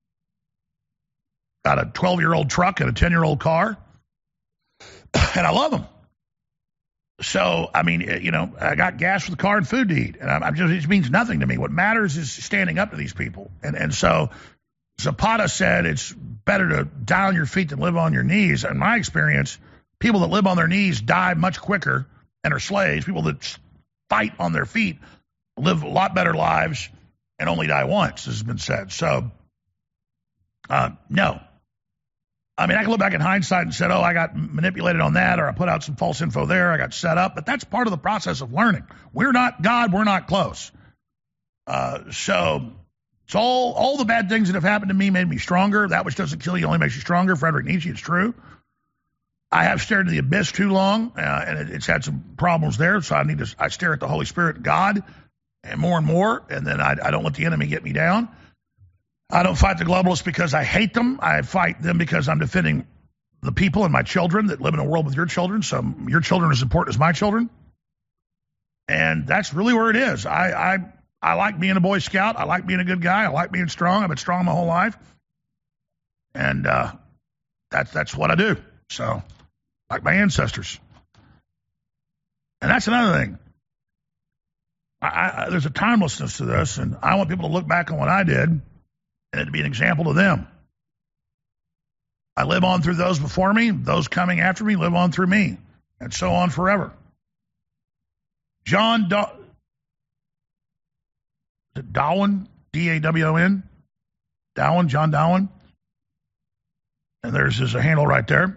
got a twelve-year-old truck and a ten-year-old car, and I love them. So, I mean, you know, I got gas for the car and food to eat, and I'm, I'm just, it means nothing to me. What matters is standing up to these people. And and so Zapata said it's better to die on your feet than live on your knees. In my experience, people that live on their knees die much quicker and are slaves. People that fight on their feet live a lot better lives and only die once, as has been said. So, uh, no. I mean, I can look back in hindsight and said, oh, I got manipulated on that, or I put out some false info there, I got set up. But that's part of the process of learning. We're not God, we're not close. Uh, so it's all, all the bad things that have happened to me made me stronger. That which doesn't kill you only makes you stronger. Friedrich Nietzsche, it's true. I have stared into the abyss too long, uh, and it, it's had some problems there. So I need to, I stare at the Holy Spirit, God, and more and more, and then I, I don't let the enemy get me down. I don't fight the globalists because I hate them. I fight them because I'm defending the people and my children that live in a world with your children. So your children are as important as my children. And that's really where it is. I, I, I like being a Boy Scout. I like being a good guy. I like being strong. I've been strong my whole life. And uh, that's, that's what I do. So, like my ancestors. And that's another thing. I, I, there's a timelessness to this, and I want people to look back on what I did and it to be an example to them. I live on through those before me. Those coming after me live on through me, and so on forever. John da- Dawon, D A W O N, Dawon, John Dawon, and there's his handle right there.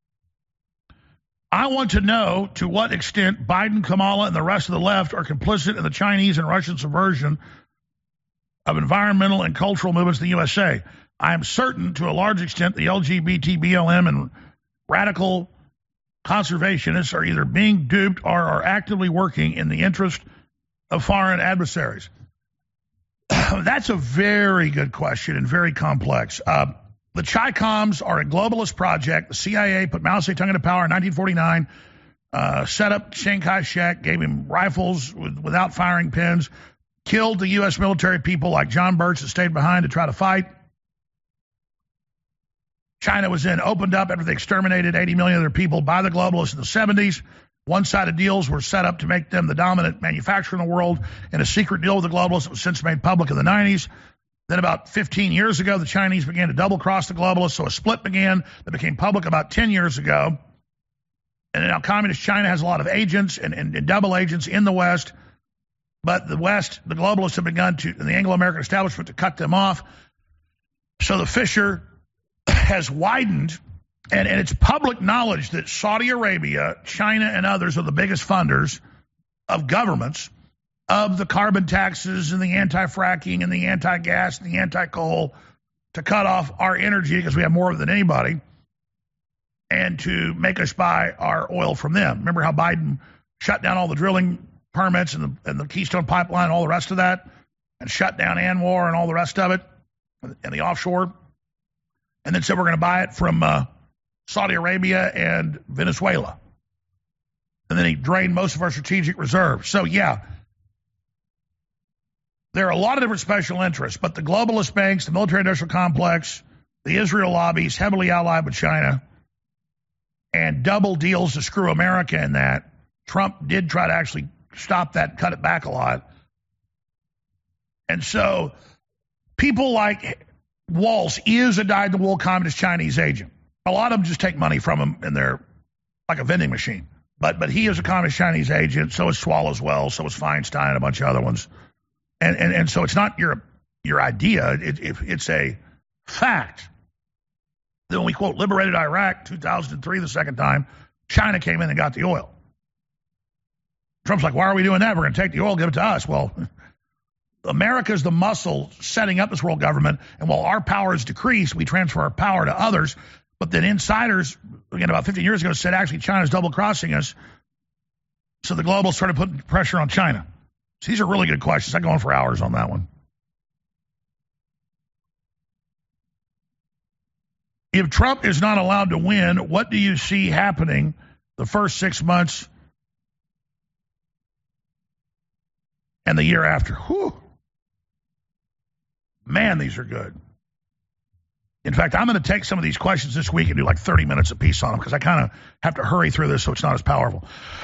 I want to know to what extent Biden, Kamala, and the rest of the left are complicit in the Chinese and Russian subversion of environmental and cultural movements in the U S A. I am certain to a large extent the L G B T, B L M, and radical conservationists are either being duped or are actively working in the interest of foreign adversaries. That's a very good question and very complex. Uh, the Chi-Coms are a globalist project. The C I A put Mao Zedong into power in nineteen forty-nine, uh, set up Chiang Kai-shek, gave him rifles with, without firing pins, killed the U S military people like John Birch that stayed behind to try to fight. China was then opened up after they exterminated eighty million of their people by the globalists in the seventies. One-sided deals were set up to make them the dominant manufacturer in the world, and a secret deal with the globalists that was since made public in the nineties. Then about fifteen years ago, the Chinese began to double-cross the globalists, so a split began that became public about ten years ago. And now communist China has a lot of agents and, and, and double agents in the West. But the West, the globalists have begun to, and the Anglo-American establishment, to cut them off. So the fissure has widened, and, and it's public knowledge that Saudi Arabia, China, and others are the biggest funders of governments of the carbon taxes and the anti-fracking and the anti-gas and the anti-coal to cut off our energy because we have more of it than anybody and to make us buy our oil from them. Remember how Biden shut down all the drilling permits and the, and the Keystone Pipeline and all the rest of that, and shut down ANWR and all the rest of it, and the offshore, and then said we're going to buy it from uh, Saudi Arabia and Venezuela. And then he drained most of our strategic reserves. So, yeah, there are a lot of different special interests, but the globalist banks, the military-industrial complex, the Israel lobbies, heavily allied with China, and double deals to screw America in that. Trump did try to actually stop that, cut it back a lot. And so people like Walsh is a dyed-in-the-wool communist Chinese agent. A lot of them just take money from him, and they're like a vending machine. But but he is a communist Chinese agent, so is Swallows Well, so is Feinstein and a bunch of other ones. And and, and so it's not your your idea. It, it, it's a fact. Then when we, quote, liberated Iraq two thousand three the second time, China came in and got the oil. Trump's like, why are we doing that? We're going to take the oil, give it to us. Well, America's the muscle setting up this world government, and while our power is decreased, we transfer our power to others. But then insiders, again, about fifteen years ago, said actually China's double-crossing us. So the globals started putting pressure on China. So these are really good questions. I go on for hours on that one. If Trump is not allowed to win, what do you see happening the first six months and the year after? Whew. Man, these are good. In fact, I'm going to take some of these questions this week and do like thirty minutes a piece on them because I kind of have to hurry through this so it's not as powerful.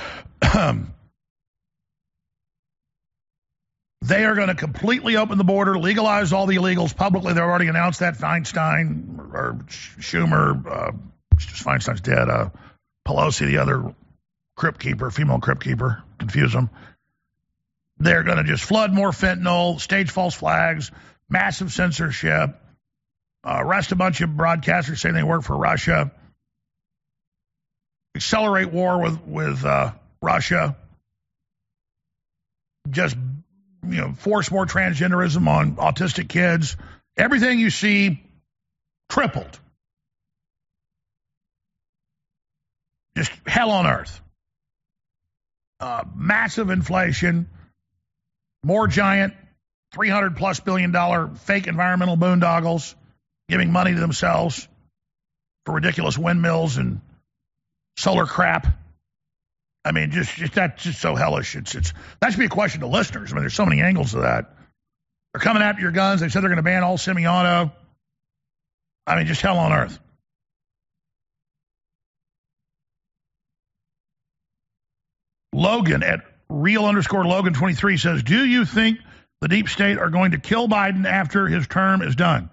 They are going to completely open the border, legalize all the illegals publicly. They've already announced that. Feinstein or Schumer, uh, Feinstein's dead. Uh, Pelosi, the other crypt keeper, female crypt keeper, confuse them. They're going to just flood more fentanyl, stage false flags, massive censorship, uh, arrest a bunch of broadcasters saying they work for Russia, accelerate war with with uh, Russia, just you know force more transgenderism on autistic kids. Everything you see tripled. Just hell on earth. Uh, massive inflation, more giant three hundred plus billion dollar fake environmental boondoggles giving money to themselves for ridiculous windmills and solar crap. I mean, just, just that's just so hellish. It's it's that should be a question to listeners. I mean, there's so many angles to that. They're coming after your guns. They said they're going to ban all semi-auto. I mean, just hell on earth. Logan at real underscore Logan twenty-three says, do you think the deep state are going to kill Biden after his term is done?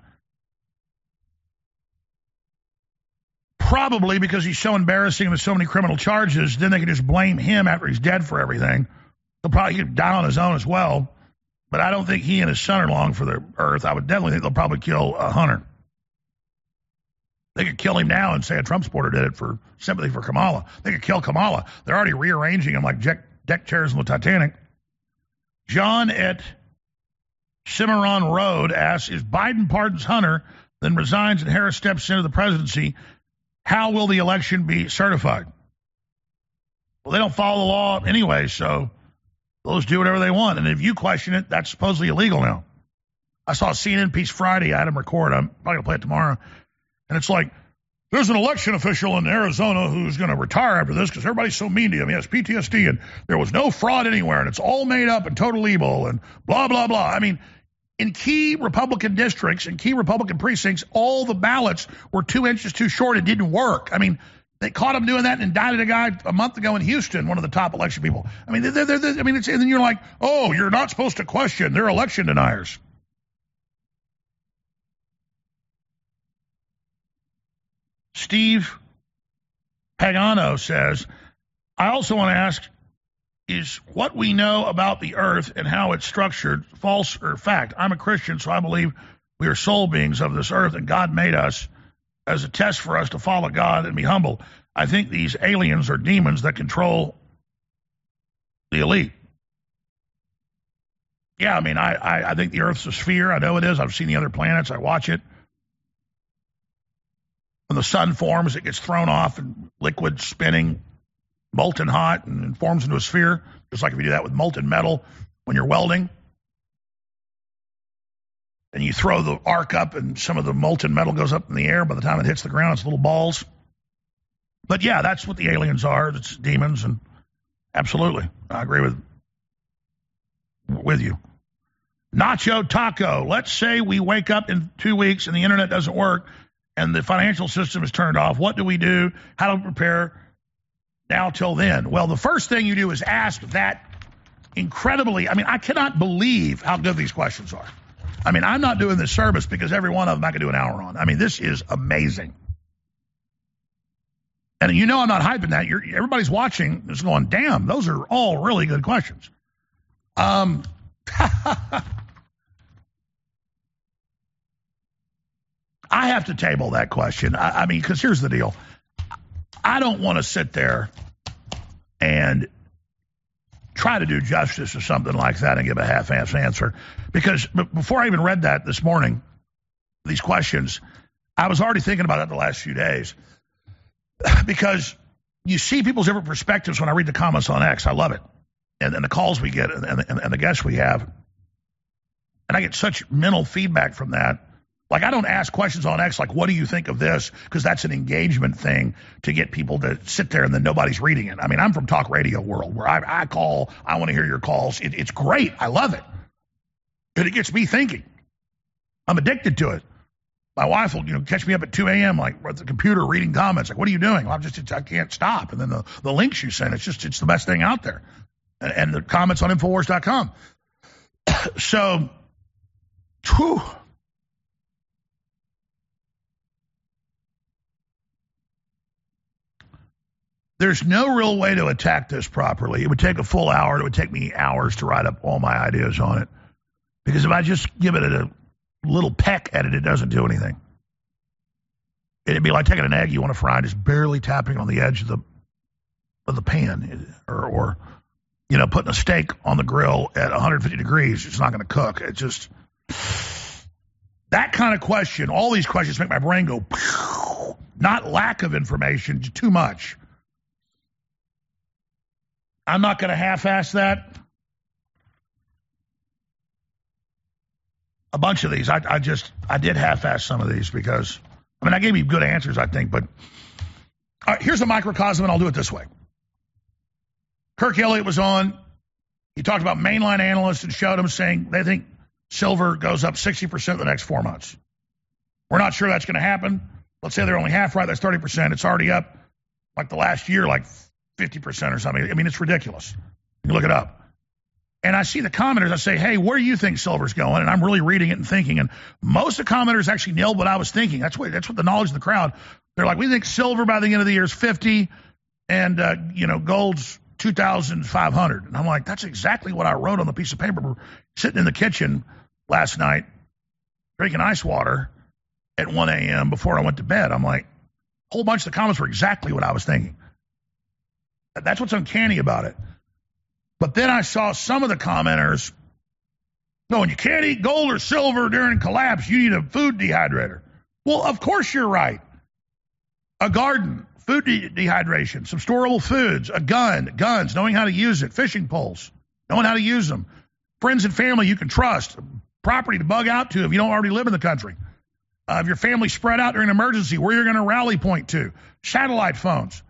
Probably, because he's so embarrassing with so many criminal charges, then they can just blame him after he's dead for everything. He'll probably die on his own as well. But I don't think he and his son are long for the earth. I would definitely think they'll probably kill uh, Hunter. They could kill him now and say a Trump supporter did it for sympathy for Kamala. They could kill Kamala. They're already rearranging him like deck, deck chairs in the Titanic. John at Cimarron Road asks, if Biden pardons Hunter, then resigns and Harris steps into the presidency, how will the election be certified? Well, they don't follow the law anyway, so they'll just do whatever they want. And if you question it, that's supposedly illegal now. I saw a C N N piece Friday. I had him record. I'm probably going to play it tomorrow. And it's like, there's an election official in Arizona who's going to retire after this because everybody's so mean to him. He has P T S D and there was no fraud anywhere and it's all made up and total evil and blah, blah, blah. I mean, in key Republican districts and key Republican precincts, all the ballots were two inches too short. It didn't work. I mean, they caught him doing that and indicted a guy a month ago in Houston, one of the top election people. I mean, they're, they're, they're, I mean, it's, and then you're like, oh, you're not supposed to question. They're election deniers. Steve Pagano says, I also want to ask, is what we know about the earth and how it's structured false or fact? I'm a Christian, so I believe we are soul beings of this earth and God made us as a test for us to follow God and be humble. I think these aliens are demons that control the elite. Yeah, I mean, I, I, I think the earth's a sphere. I know it is. I've seen the other planets. I watch it. When the sun forms, it gets thrown off and liquid spinning, molten hot, and forms into a sphere, just like if you do that with molten metal when you're welding. And you throw the arc up and some of the molten metal goes up in the air. By the time it hits the ground, it's little balls. But yeah, that's what the aliens are. It's demons, and absolutely, I agree with, with you. Nacho Taco, let's say we wake up in two weeks and the internet doesn't work and the financial system is turned off. What do we do? How do we prepare now till then? Well, the first thing you do is ask that incredibly, I mean, I cannot believe how good these questions are. I mean, I'm not doing this service because every one of them I could do an hour on. I mean, this is amazing. And you know I'm not hyping that. You're, everybody's watching is going, damn, those are all really good questions. Um, I have to table that question. I, I mean, because here's the deal. I don't want to sit there and try to do justice or something like that and give a half-ass answer. Because before I even read that this morning, these questions, I was already thinking about it the last few days. Because you see people's different perspectives when I read the comments on X. I love it. And, and the calls we get and, and, and the guests we have. And I get such mental feedback from that. Like, I don't ask questions on X like, what do you think of this? Because that's an engagement thing to get people to sit there and then nobody's reading it. I mean, I'm from talk radio world where I, I call, I want to hear your calls. It, it's great. I love it. And it gets me thinking. I'm addicted to it. My wife will, you know, catch me up at two a.m. like at the computer reading comments. Like, what are you doing? Well, I'm just, I can't stop. And then the, the links you send, it's just, it's the best thing out there. And, and the comments on Infowars dot com. So, whew. There's no real way to attack this properly. It would take a full hour. It would take me hours to write up all my ideas on it. Because if I just give it a little peck at it, it doesn't do anything. It'd be like taking an egg you want to fry and just barely tapping on the edge of the of the pan. Or, or you know, putting a steak on the grill at one hundred fifty degrees. It's not going to cook. It just... That kind of question, all these questions make my brain go... Not lack of information, too much. I'm not going to half-ass that. A bunch of these, I, I just, I did half-ass some of these because, I mean, I gave you good answers, I think, but all right, here's a microcosm, and I'll do it this way. Kirk Elliott was on. He talked about mainline analysts and showed them saying they think silver goes up sixty percent in the next four months. We're not sure that's going to happen. Let's say they're only half right. That's thirty percent. It's already up like the last year, like fifty percent or something. I mean, it's ridiculous. You can look it up. And I see the commenters, I say, hey, where do you think silver's going? And I'm really reading it and thinking. And most of the commenters actually nailed what I was thinking. That's what, that's what the knowledge of the crowd. They're like, we think silver by the end of the year is fifty and, uh, you know, gold's two thousand five hundred. And I'm like, that's exactly what I wrote on the piece of paper. We're sitting in the kitchen last night drinking ice water at one a.m. before I went to bed. I'm like, a whole bunch of the comments were exactly what I was thinking. That's what's uncanny about it. But then I saw some of the commenters going, you can't eat gold or silver during collapse. You need a food dehydrator. Well, of course you're right. A garden, food de- dehydration, some storable foods, a gun, guns, knowing how to use it, fishing poles, knowing how to use them, friends and family you can trust, property to bug out to if you don't already live in the country. Uh, if your family's spread out during an emergency, where you're going to rally point to, satellite phones.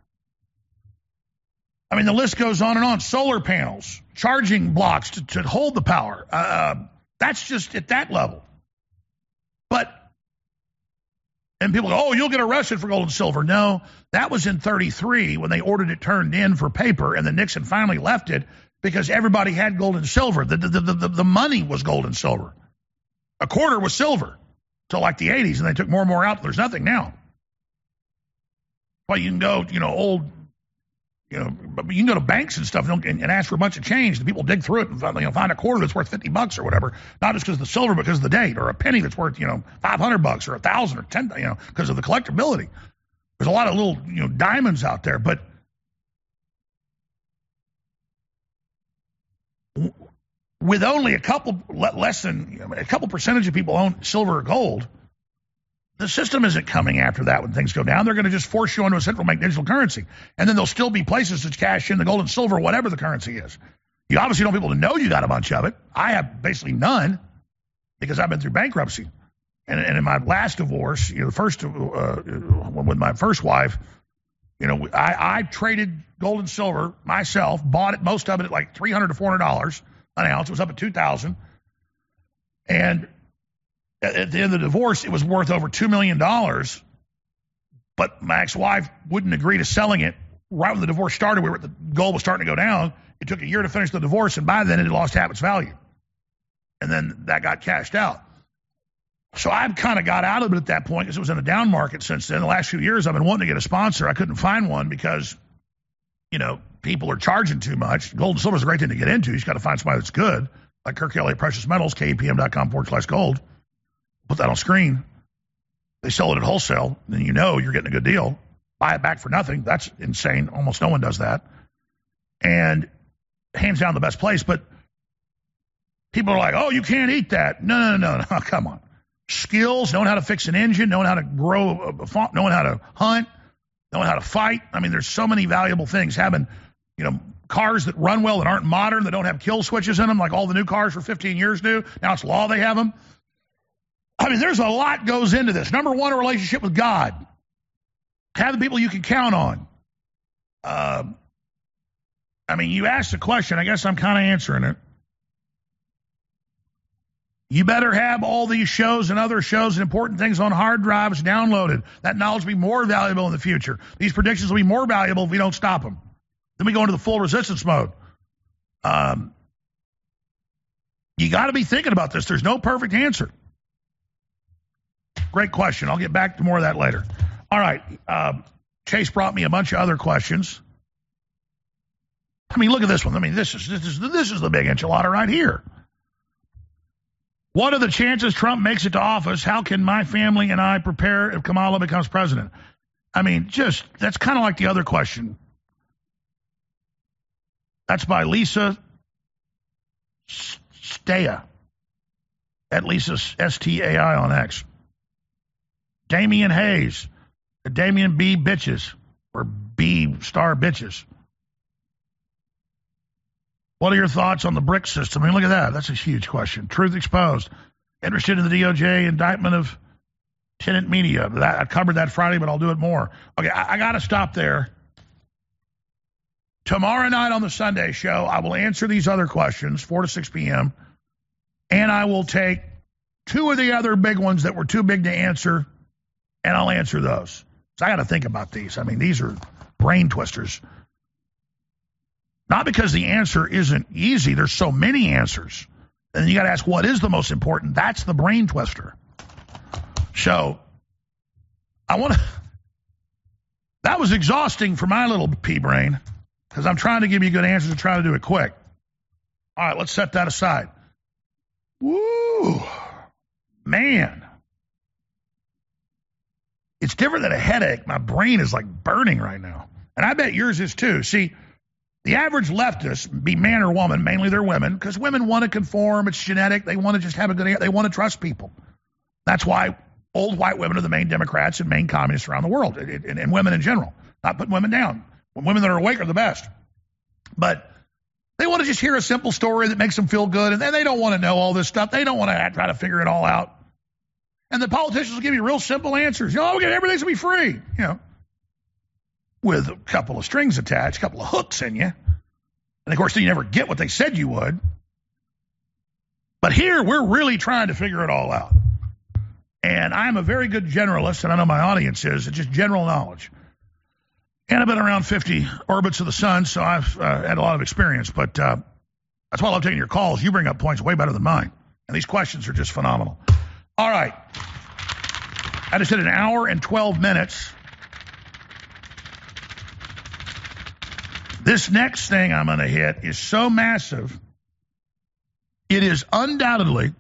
I mean, the list goes on and on. Solar panels, charging blocks to, to hold the power. Uh, that's just at that level. But, and people go, oh, you'll get arrested for gold and silver. No, that was in thirty-three when they ordered it turned in for paper, and then Nixon finally left it because everybody had gold and silver. The, the, the, the, the money was gold and silver. A quarter was silver till like the eighties, and they took more and more out. There's nothing now. Well, you can go, you know, old... You know, but you can go to banks and stuff and, and ask for a bunch of change. The people dig through it and find, you know, find a quarter that's worth fifty bucks or whatever. Not just because of the silver, but because of the date, or a penny that's worth, you know, five hundred bucks or a thousand or ten, you know, because of the collectability. There's a lot of little, you know, diamonds out there, but with only a couple, less than you know, a couple percentage of people own silver or gold, the system isn't coming after that when things go down. They're going to just force you onto a central bank digital currency. And then there'll still be places to cash in the gold and silver, whatever the currency is. You obviously don't want people to know you got a bunch of it. I have basically none because I've been through bankruptcy. And, and in my last divorce, you know, the first, uh, with my first wife, you know, I, I traded gold and silver myself, bought it, most of it at like three hundred to four hundred dollars an ounce. It was up at two thousand. And at the end of the divorce, it was worth over two million dollars, but my ex-wife wouldn't agree to selling it. Right when the divorce started, we were, the gold was starting to go down. It took a year to finish the divorce, and by then it had lost half its value. And then that got cashed out. So I've kind of got out of it at that point because it was in a down market since then. The last few years, I've been wanting to get a sponsor. I couldn't find one because, you know, people are charging too much. Gold and silver is a great thing to get into. You just got to find somebody that's good, like Kirk Elliott Precious Metals, kpm.com forward slash gold. Put that on screen. They sell it at wholesale, then you know you're getting a good deal. Buy it back for nothing. That's insane. Almost no one does that. And hands down the best place. But people are like, oh, you can't eat that. No, no, no, no. Oh, come on. Skills, knowing how to fix an engine, knowing how to grow a farm, knowing how to hunt, knowing how to fight. I mean, there's so many valuable things. Having, you know, cars that run well, that aren't modern, that don't have kill switches in them, like all the new cars for fifteen years do. Now it's law they have them. I mean, there's a lot goes into this. Number one, a relationship with God. Have the people you can count on. Um, I mean, you asked the question. I guess I'm kind of answering it. You better have all these shows and other shows and important things on hard drives downloaded. That knowledge will be more valuable in the future. These predictions will be more valuable if we don't stop them. Then we go into the full resistance mode. Um, you got to be thinking about this. There's no perfect answer. Great question. I'll get back to more of that later. All right. Um, Chase brought me a bunch of other questions. I mean, look at this one. I mean, this is this is this is the big enchilada right here. What are the chances Trump makes it to office? How can my family and I prepare if Kamala becomes president? I mean, just, that's kind of like the other question. That's by Lisa Stea, at Lisa S T A I on X. Damian Hayes, Damian B. Bitches, or B star Bitches. What are your thoughts on the BRICS system? I mean, look at that. That's a huge question. Truth exposed. Interested in the D O J indictment of tenant media. That, I covered that Friday, but I'll do it more. Okay, I, I got to stop there. Tomorrow night on the Sunday show, I will answer these other questions, four to six p.m., and I will take two of the other big ones that were too big to answer, and I'll answer those. So I got to think about these. I mean, these are brain twisters. Not because the answer isn't easy. There's so many answers. And then you got to ask, what is the most important? That's the brain twister. So I want to, that was exhausting for my little pea brain because I'm trying to give you good answers and trying to do it quick. All right, let's set that aside. Woo, man. It's different than a headache. My brain is like burning right now. And I bet yours is too. See, the average leftist, be man or woman, mainly they're women, because women want to conform. It's genetic. They want to just have a good, they want to trust people. That's why old white women are the main Democrats and main communists around the world, and, and, and women in general. Not putting women down. Women that are awake are the best. But they want to just hear a simple story that makes them feel good, and then they don't want to know all this stuff. They don't want to try to figure it all out. And the politicians will give you real simple answers. You know, oh, everything's going to be free, you know, with a couple of strings attached, a couple of hooks in you. And, of course, then you never get what they said you would. But here, we're really trying to figure it all out. And I'm a very good generalist, and I know my audience is. It's just general knowledge. And I've been around fifty orbits of the sun, so I've uh, had a lot of experience. But uh, that's why I love taking your calls. You bring up points way better than mine. And these questions are just phenomenal. All right. I just did an hour and twelve minutes. This next thing I'm going to hit is so massive, it is undoubtedly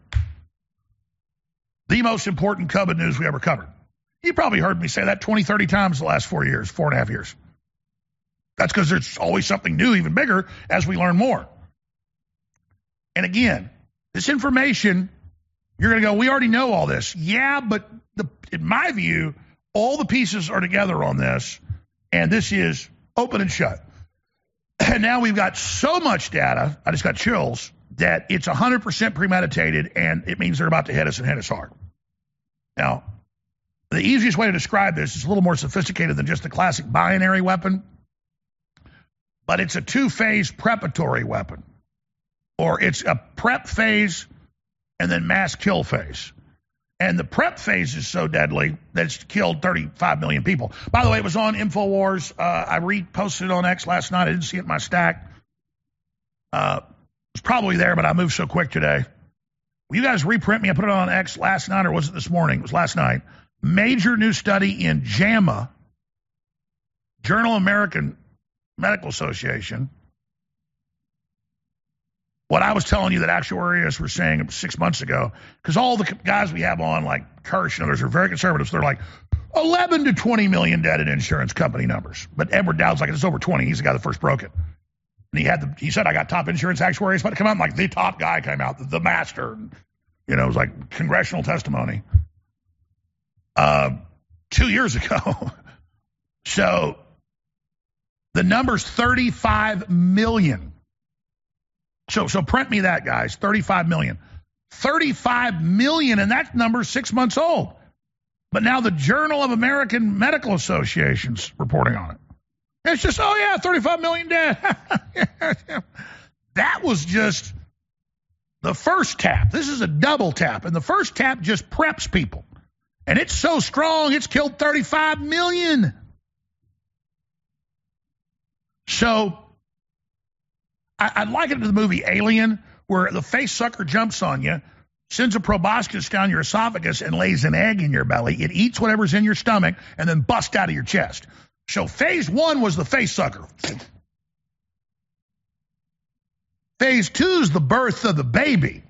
the most important COVID news we ever covered. You probably heard me say that twenty, thirty times the last four years, four and a half years. That's because there's always something new, even bigger, as we learn more. And again, this information, you're going to go, we already know all this. Yeah, but the, in my view, all the pieces are together on this, and this is open and shut. And now we've got so much data, I just got chills, that it's one hundred percent premeditated, and it means they're about to hit us and hit us hard. Now, the easiest way to describe this is a little more sophisticated than just the classic binary weapon, but it's a two-phase preparatory weapon, or it's a prep phase and then mass kill phase. And the prep phase is so deadly that it's killed thirty-five million people. By the way, it was on InfoWars. Uh, I reposted it on X last night. I didn't see it in my stack. Uh, it's probably there, but I moved so quick today. Will you guys reprint me? I put it on X last night, or was it this morning? It was last night. Major new study in JAMA, Journal of American Medical Association. What I was telling you that actuaries were saying six months ago, because all the guys we have on, like Kirsch and others, are very conservative. So they're like eleven to twenty million dead in insurance company numbers. But Edward Dowd's like, it's over twenty. He's the guy that first broke it. And he had the, he said, I got top insurance actuaries, but it came out like the top guy came out, the, the master. And, you know, it was like congressional testimony uh, two years ago. So the number's thirty-five million. So so print me that, guys, thirty-five million. thirty-five million, and that number's six months old. But now the Journal of American Medical Association's reporting on it. It's just, oh, yeah, thirty-five million dead. That was just The first tap, this is a double tap, and the first tap just preps people. And it's so strong, it's killed thirty-five million. So, I, I liken it to the movie Alien, where the face sucker jumps on you, sends a proboscis down your esophagus and lays an egg in your belly. It eats whatever's in your stomach and then busts out of your chest. So phase one was the face sucker. Phase two is the birth of the baby.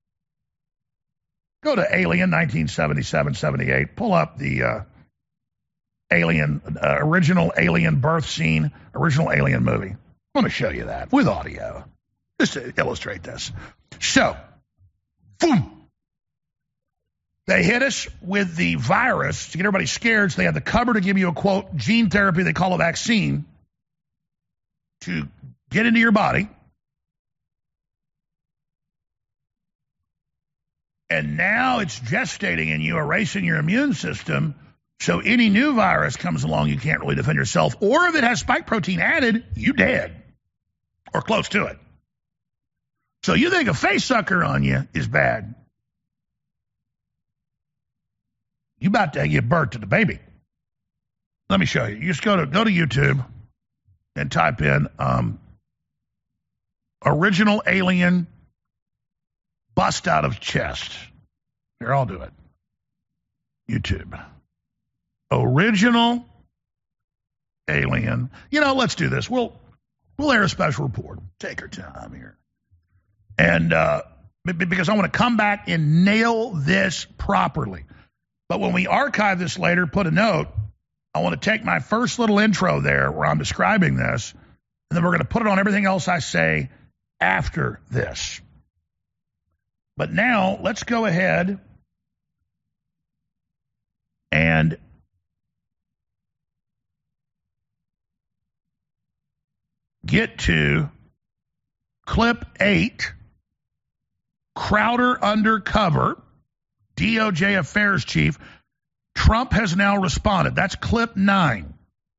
Go to Alien, nineteen seventy-seven seventy-eight. Pull up the uh, Alien, uh, original Alien birth scene, original Alien movie. I'm going to show you that with audio, just to illustrate this. So, boom. They hit us with the virus to get everybody scared, so they had the cover to give you a, quote, gene therapy, they call a vaccine, to get into your body. And now it's gestating in you, erasing your immune system, so any new virus comes along, you can't really defend yourself. Or if it has spike protein added, you dead. Or close to it. So you think a face sucker on you is bad. You about to give birth to the baby. Let me show you. You just go to go to YouTube and type in um, original Alien bust out of chest. Here, I'll do it. YouTube. Original Alien. You know, let's do this. We'll we'll air a special report. Take our time here. And uh, because I want to come back and nail this properly. But when we archive this later, put a note, I want to take my first little intro there where I'm describing this, and then we're going to put it on everything else I say after this. But now, let's go ahead and get to clip eight, Crowder undercover, D O J affairs chief. Trump has now responded. That's clip nine.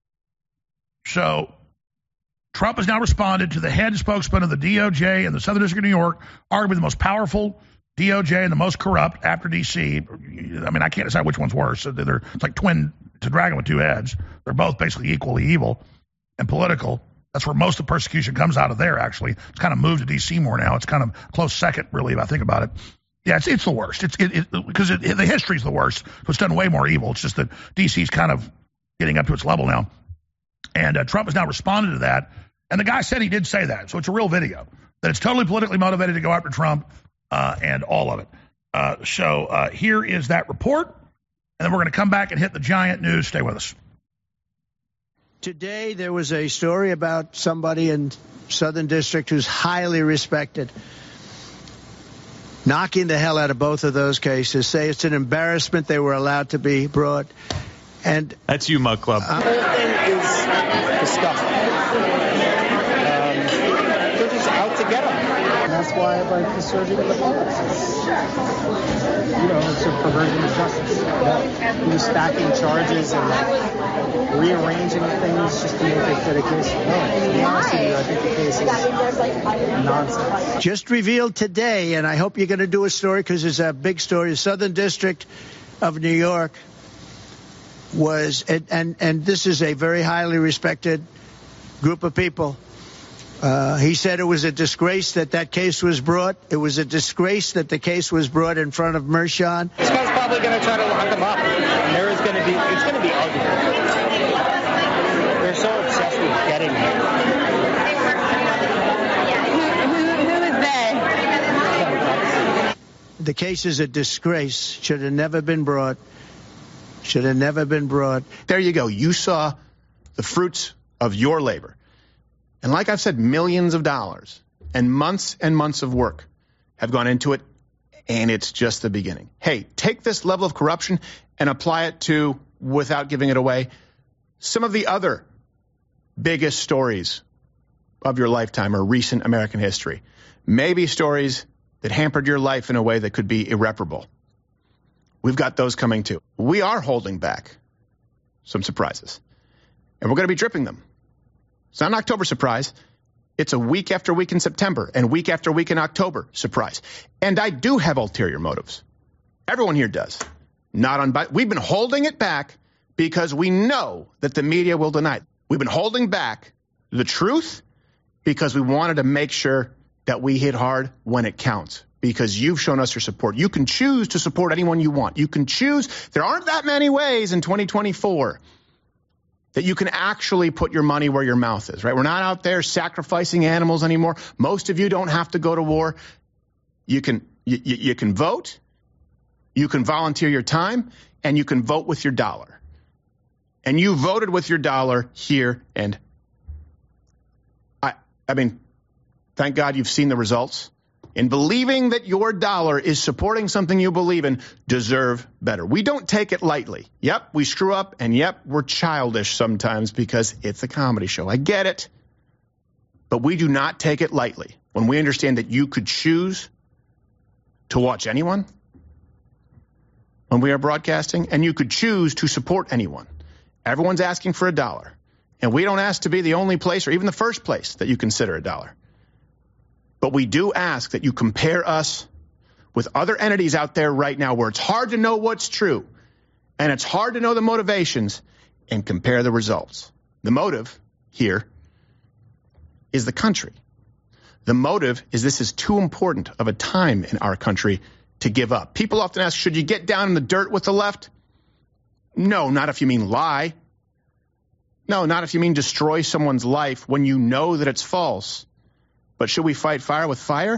So Trump has now responded to the head spokesman of the D O J in the Southern District of New York, arguably the most powerful D O J and the most corrupt after D C. I mean, I can't decide which one's worse. They're, it's like twin, it's a dragon with two heads. They're both basically equally evil and political. That's where most of the persecution comes out of there, actually. It's kind of moved to D C more now. It's kind of a close second, really, if I think about it. Yeah, it's it's the worst. It's it, it, because it, it, the history's the worst. It's done way more evil. It's just that D C's kind of getting up to its level now. And uh, Trump has now responded to that. And the guy said he did say that. So it's a real video. That it's totally politically motivated to go after Trump uh, and all of it. Uh, so uh, here is that report. And then we're going to come back and hit the giant news. Stay with us. Today, there was a story about somebody in Southern District who's highly respected, knocking the hell out of both of those cases, say it's an embarrassment they were allowed to be brought. And that's you, Mug Club. Uh, the whole thing is disgusting. Um, they're just out to get them. And that's why I'd like the surgery of the police. You know, it's a perversion of justice. Yeah. You're stacking charges and rearranging things just to make it fit a case. No, to be honest with you, I think the case is nonsense. Just revealed today, and I hope you're going to do a story because it's a big story. The Southern District of New York was, and, and, and this is a very highly respected group of people. Uh, he said it was a disgrace that that case was brought. It was a disgrace that the case was brought in front of Mershon. This guy's probably going to try to lock him up. And there is going to be, it's going to be ugly. They're so obsessed with getting here. Who, who is they? The case is a disgrace. Should have never been brought. Should have never been brought. There you go. You saw the fruits of your labor. And like I've said, millions of dollars and months and months of work have gone into it, and it's just the beginning. Hey, take this level of corruption and apply it to, without giving it away, some of the other biggest stories of your lifetime or recent American history. Maybe stories that hampered your life in a way that could be irreparable. We've got those coming too. We are holding back some surprises, and we're going to be dripping them. It's not an October surprise. It's a week after week in September and week after week in October. Surprise. And I do have ulterior motives. Everyone here does. Not on. We've been holding it back because we know that the media will deny it. We've been holding back the truth because we wanted to make sure that we hit hard when it counts, because you've shown us your support. You can choose to support anyone you want. You can choose. There aren't that many ways in twenty twenty-four that you can actually put your money where your mouth is, right? We're not out there sacrificing animals anymore. Most of you don't have to go to war. You can, you, you can vote, you can volunteer your time, and you can vote with your dollar. And you voted with your dollar here, and I, I mean, thank God you've seen the results. In believing that your dollar is supporting something you believe in, deserve better. We don't take it lightly. Yep, we screw up, and yep, we're childish sometimes because it's a comedy show. I get it. But we do not take it lightly when we understand that you could choose to watch anyone when we are broadcasting, and you could choose to support anyone. Everyone's asking for a dollar, and we don't ask to be the only place or even the first place that you consider a dollar. But we do ask that you compare us with other entities out there right now where it's hard to know what's true and it's hard to know the motivations, and compare the results. The motive here is the country. The motive is this is too important of a time in our country to give up. People often ask, should you get down in the dirt with the left? No, not if you mean lie. No, not if you mean destroy someone's life when you know that it's false. But should we fight fire with fire?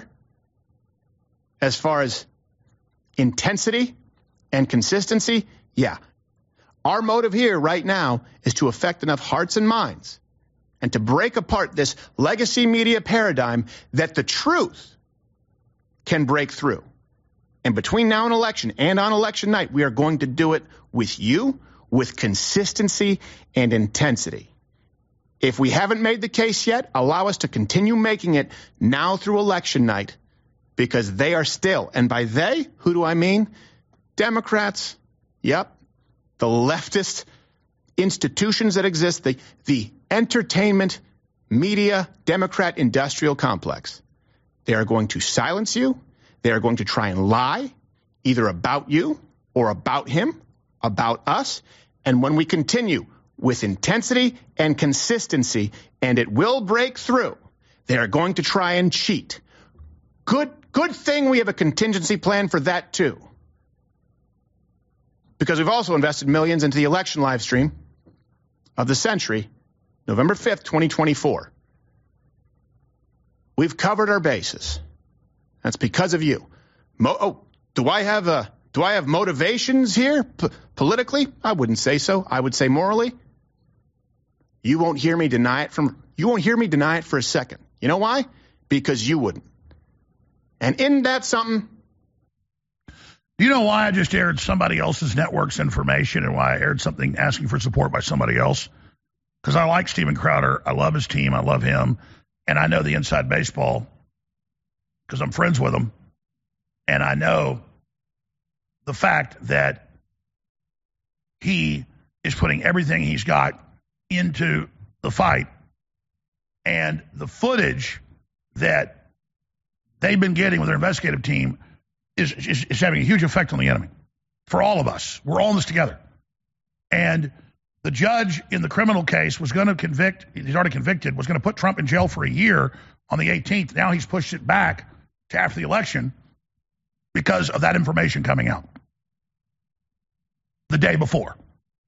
As far as intensity and consistency, yeah. Our motive here right now is to affect enough hearts and minds and to break apart this legacy media paradigm that the truth can break through. And between now and election and on election night, we are going to do it with you, with consistency and intensity. If we haven't made the case yet, allow us to continue making it now through election night, because they are still, and by they, who do I mean? Democrats, yep, the leftist institutions that exist, the, the entertainment, media, Democrat industrial complex. They are going to silence you. They are going to try and lie, either about you or about him, about us. And when we continue with intensity and consistency, and it will break through, they are going to try and cheat. Good, good thing we have a contingency plan for that too. Because we've also invested millions into the election live stream of the century, November fifth, twenty twenty-four. We've covered our bases. That's because of you. Mo- oh, do I have a, do I have motivations here P- politically? I wouldn't say so. I would say morally. You won't hear me deny it from, you won't hear me deny it for a second. You know why? Because you wouldn't. And isn't that something? Do you know why I just aired somebody else's network's information and why I aired something asking for support by somebody else? Because I like Steven Crowder. I love his team. I love him. And I know the inside baseball because I'm friends with him. And I know the fact that he is putting everything he's got into the fight, and the footage that they've been getting with their investigative team is, is, is having a huge effect on the enemy. For all of us, we're all in this together. And the judge in the criminal case was going to convict, he's already convicted, was going to put Trump in jail for a year on the eighteenth. Now he's pushed it back to after the election because of that information coming out the day before.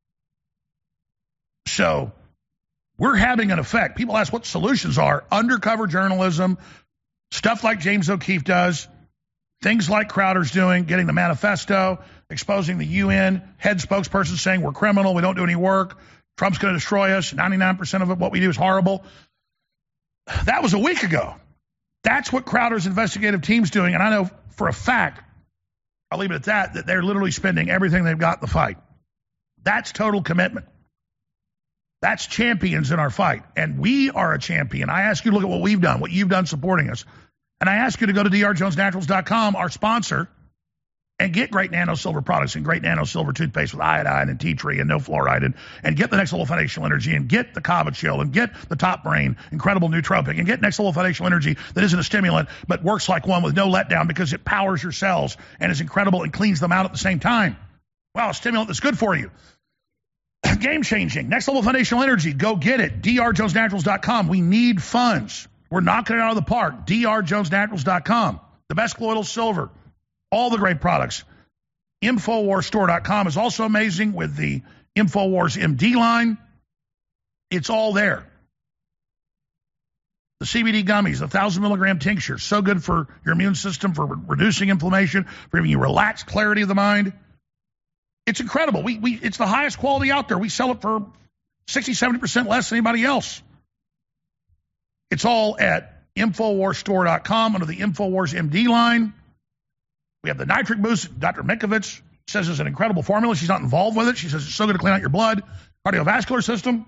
So we're having an effect. People ask what solutions are. Undercover journalism, stuff like James O'Keefe does, things like Crowder's doing, getting the manifesto, exposing the U N head spokesperson saying we're criminal, we don't do any work, Trump's going to destroy us, ninety-nine percent of it, what we do is horrible. That was a week ago. That's what Crowder's investigative team's doing, and I know for a fact, I'll leave it at that, that they're literally spending everything they've got in the fight. That's total commitment. That's champions in our fight. And we are a champion. I ask you to look at what we've done, what you've done supporting us. And I ask you to go to d r jones naturals dot com, our sponsor, and get Great Nano Silver products and Great Nano Silver toothpaste with iodine and tea tree and no fluoride, and, and get the Next Level Foundational Energy, and get the Kava Chill, and get the Top Brain Incredible Nootropic, and get Next Level Foundational Energy that isn't a stimulant but works like one with no letdown because it powers your cells and is incredible and cleans them out at the same time. Wow, a stimulant that's good for you. Game changing. Next Level Foundational Energy. Go get it. D R Jones Naturals dot com. We need funds. We're knocking it out of the park. D R Jones Naturals dot com. The best colloidal silver. All the great products. Infowars Store dot com is also amazing with the Infowars M D line. It's all there. The C B D gummies, the one thousand milligram tincture, so good for your immune system, for re- reducing inflammation, for giving you relaxed clarity of the mind. It's incredible. We, we, it's the highest quality out there. We sell it for sixty, seventy percent less than anybody else. It's all at Infowars Store dot com under the Infowars M D line. We have the Nitric Boost. Doctor Mikovits says it's an incredible formula. She's not involved with it. She says it's so good to clean out your blood, cardiovascular system.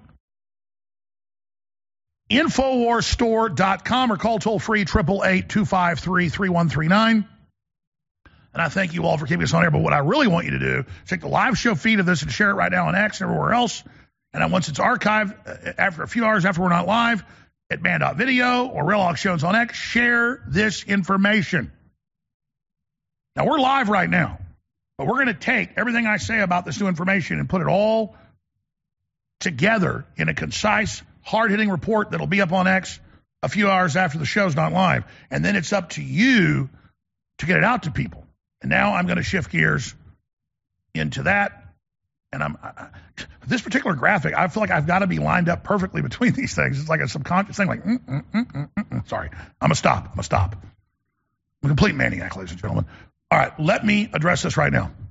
Infowars Store dot com or call toll-free, eight eight eight, two five three, three one three nine. And I thank you all for keeping us on air. But what I really want you to do is take the live show feed of this and share it right now on X and everywhere else. And then once it's archived, after a few hours after we're not live, at Man dot Video or Real Hawk Shows on X, share this information. Now, we're live right now, but we're going to take everything I say about this new information and put it all together in a concise, hard-hitting report that'll be up on X a few hours after the show's not live. And then it's up to you to get it out to people. And now I'm going to shift gears into that. And I'm I, this particular graphic, I feel like I've got to be lined up perfectly between these things. It's like a subconscious thing, like, mm, mm, mm, mm, mm. Sorry, I'm going to stop. I'm going to stop. I'm a complete maniac, ladies and gentlemen. All right, let me address this right now.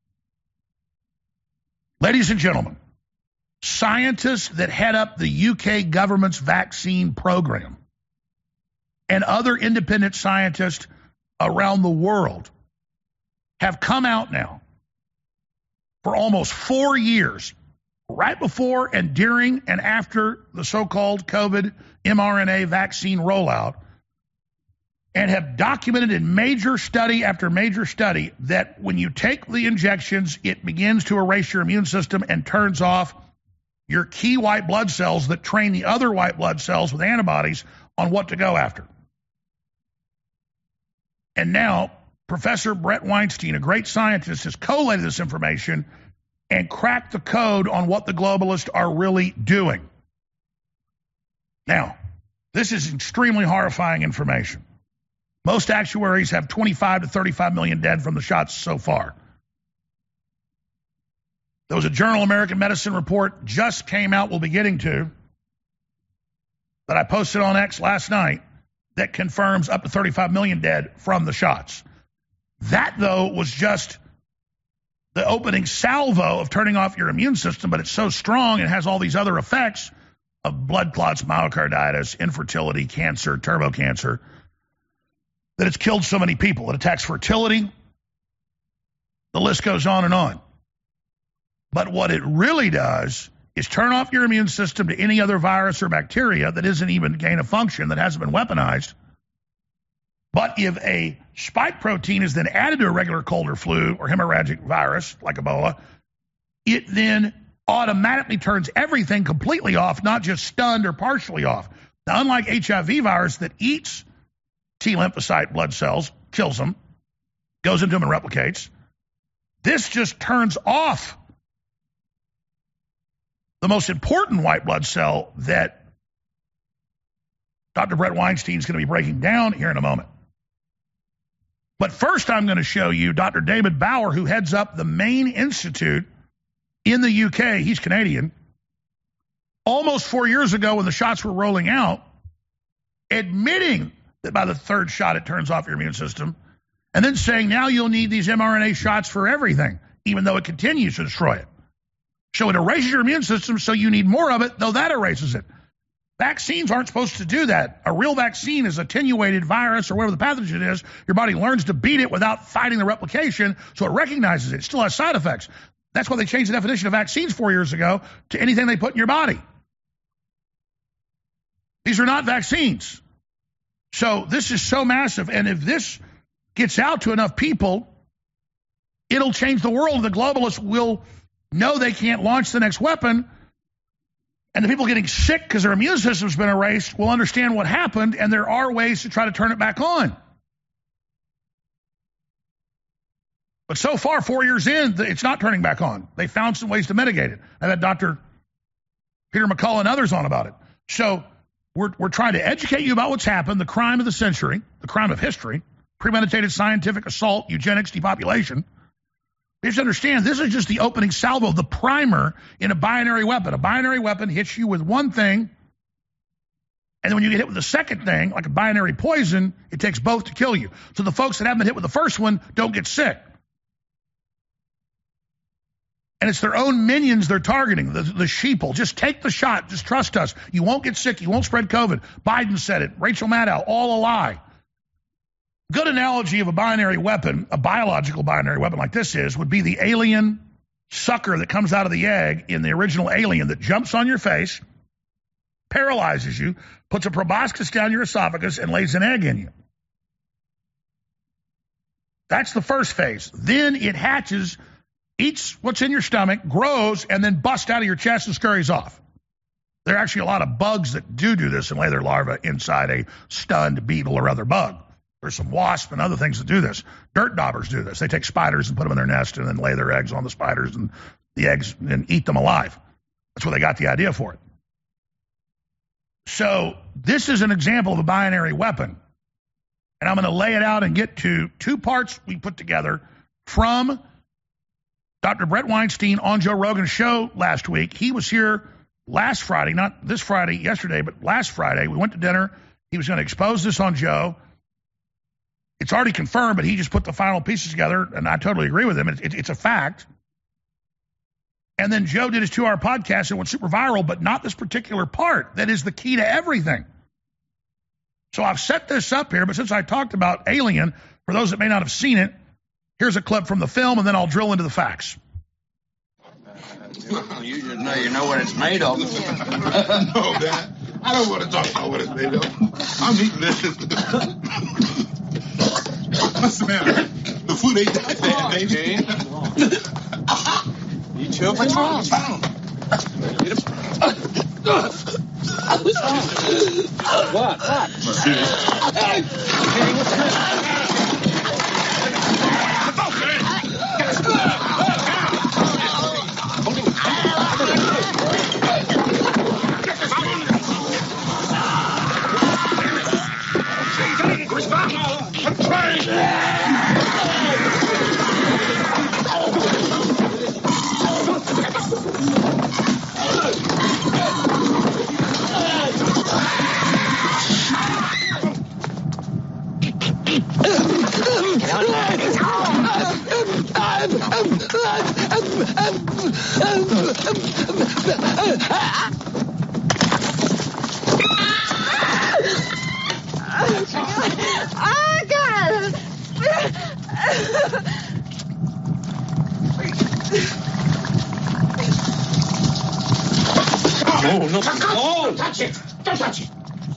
Ladies and gentlemen, scientists that head up the U K government's vaccine program and other independent scientists around the world have come out now for almost four years, right before and during and after the so-called COVID mRNA vaccine rollout, and have documented in major study after major study that when you take the injections, it begins to erase your immune system and turns off your key white blood cells that train the other white blood cells with antibodies on what to go after. And now, Professor Brett Weinstein, a great scientist, has collated this information and cracked the code on what the globalists are really doing. Now, this is extremely horrifying information. Most actuaries have twenty-five to thirty-five million dead from the shots so far. There was a Journal of American Medicine report just came out, we'll be getting to, that I posted on X last night, that confirms up to thirty-five million dead from the shots. That, though, was just the opening salvo of turning off your immune system, but it's so strong and has all these other effects of blood clots, myocarditis, infertility, cancer, turbo cancer, that it's killed so many people. It attacks fertility. The list goes on and on. But what it really does is turn off your immune system to any other virus or bacteria that isn't even gain of function, that hasn't been weaponized. But if a spike protein is then added to a regular cold or flu or hemorrhagic virus like Ebola, it then automatically turns everything completely off, not just stunned or partially off. Now, unlike H I V virus that eats T lymphocyte blood cells, kills them, goes into them and replicates, this just turns off the most important white blood cell that Doctor Brett Weinstein is going to be breaking down here in a moment. But first, I'm going to show you Doctor David Bauer, who heads up the Maine Institute in the U K. He's Canadian. Almost four years ago, when the shots were rolling out, admitting that by the third shot it turns off your immune system, and then saying now you'll need these mRNA shots for everything, even though it continues to destroy it. So it erases your immune system, so you need more of it, though that erases it. Vaccines aren't supposed to do that. A real vaccine is attenuated virus or whatever the pathogen is. Your body learns to beat it without fighting the replication, so it recognizes it. It still has side effects. That's why they changed the definition of vaccines four years ago to anything they put in your body. These are not vaccines. So this is so massive, and if this gets out to enough people, it'll change the world. The globalists will know they can't launch the next weapon, and the people getting sick because their immune system's been erased will understand what happened, and there are ways to try to turn it back on. But so far, four years in, it's not turning back on. They found some ways to mitigate it. I've had Doctor Peter McCullough and others on about it. So we're, we're trying to educate you about what's happened, the crime of the century, the crime of history, premeditated scientific assault, eugenics, depopulation. You have to understand, this is just the opening salvo, the primer in a binary weapon. A binary weapon hits you with one thing, and then when you get hit with the second thing, like a binary poison, it takes both to kill you. So the folks that haven't been hit with the first one don't get sick. And it's their own minions they're targeting, the, the sheeple. Just take the shot. Just trust us. You won't get sick. You won't spread COVID. Biden said it. Rachel Maddow, all a lie. Good analogy of a binary weapon, a biological binary weapon like this is, would be the alien sucker that comes out of the egg in the original Alien that jumps on your face, paralyzes you, puts a proboscis down your esophagus, and lays an egg in you. That's the first phase. Then it hatches, eats what's in your stomach, grows, and then busts out of your chest and scurries off. There are actually a lot of bugs that do do this and lay their larvae inside a stunned beetle or other bug. There's some wasps and other things that do this. Dirt daubers do this. They take spiders and put them in their nest and then lay their eggs on the spiders and the eggs and eat them alive. That's where they got the idea for it. So this is an example of a binary weapon. And I'm going to lay it out and get to two parts we put together from Doctor Brett Weinstein on Joe Rogan's show last week. He was here last Friday, not this Friday, yesterday, but last Friday. We went to dinner. He was going to expose this on Joe. It's already confirmed, but he just put the final pieces together, and I totally agree with him. It, it, it's a fact. And then Joe did his two-hour podcast and went super viral, but not this particular part. That is the key to everything. So I've set this up here, but since I talked about Alien, for those that may not have seen it, here's a clip from the film, and then I'll drill into the facts. You just know you know what it's made of. No, man. I don't want to talk about what it's made of. I'm eating this. What's the matter? The food ain't that bad, baby. You too? What's wrong? What's wrong? What's wrong? What? What? Hey, what's wrong? Oh, God! No, no, don't touch it! Don't touch it!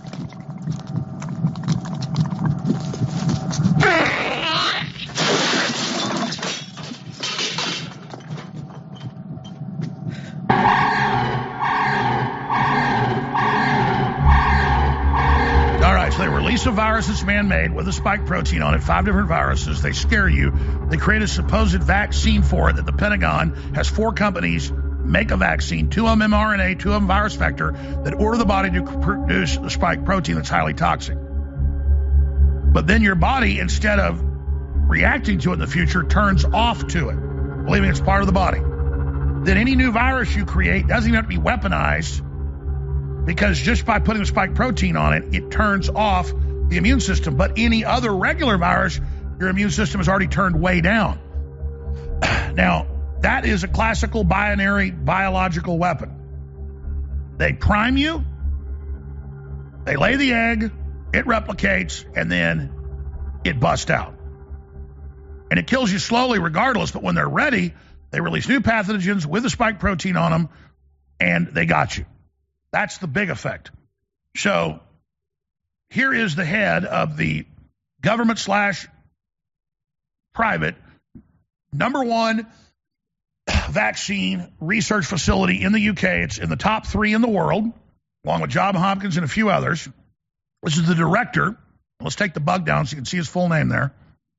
A virus that's man-made with a spike protein on it, five different viruses. They scare you. They create a supposed vaccine for it that the Pentagon has four companies make a vaccine, two of them mRNA, two of them virus vector, that order the body to produce the spike protein that's highly toxic. But then your body, instead of reacting to it in the future, turns off to it, believing it's part of the body. Then any new virus you create doesn't even have to be weaponized, because just by putting the spike protein on it, it turns off the immune system. But any other regular virus, your immune system has already turned way down. Now, that is a classical binary biological weapon. They prime you, they lay the egg, it replicates, and then it busts out. And it kills you slowly regardless, but when they're ready, they release new pathogens with the spike protein on them, and they got you. That's the big effect. So here is the head of the government slash private Number one vaccine research facility in the U K. It's in the top three in the world, along with Johns Hopkins and a few others. This is the director. Let's take the bug down so you can see his full name there.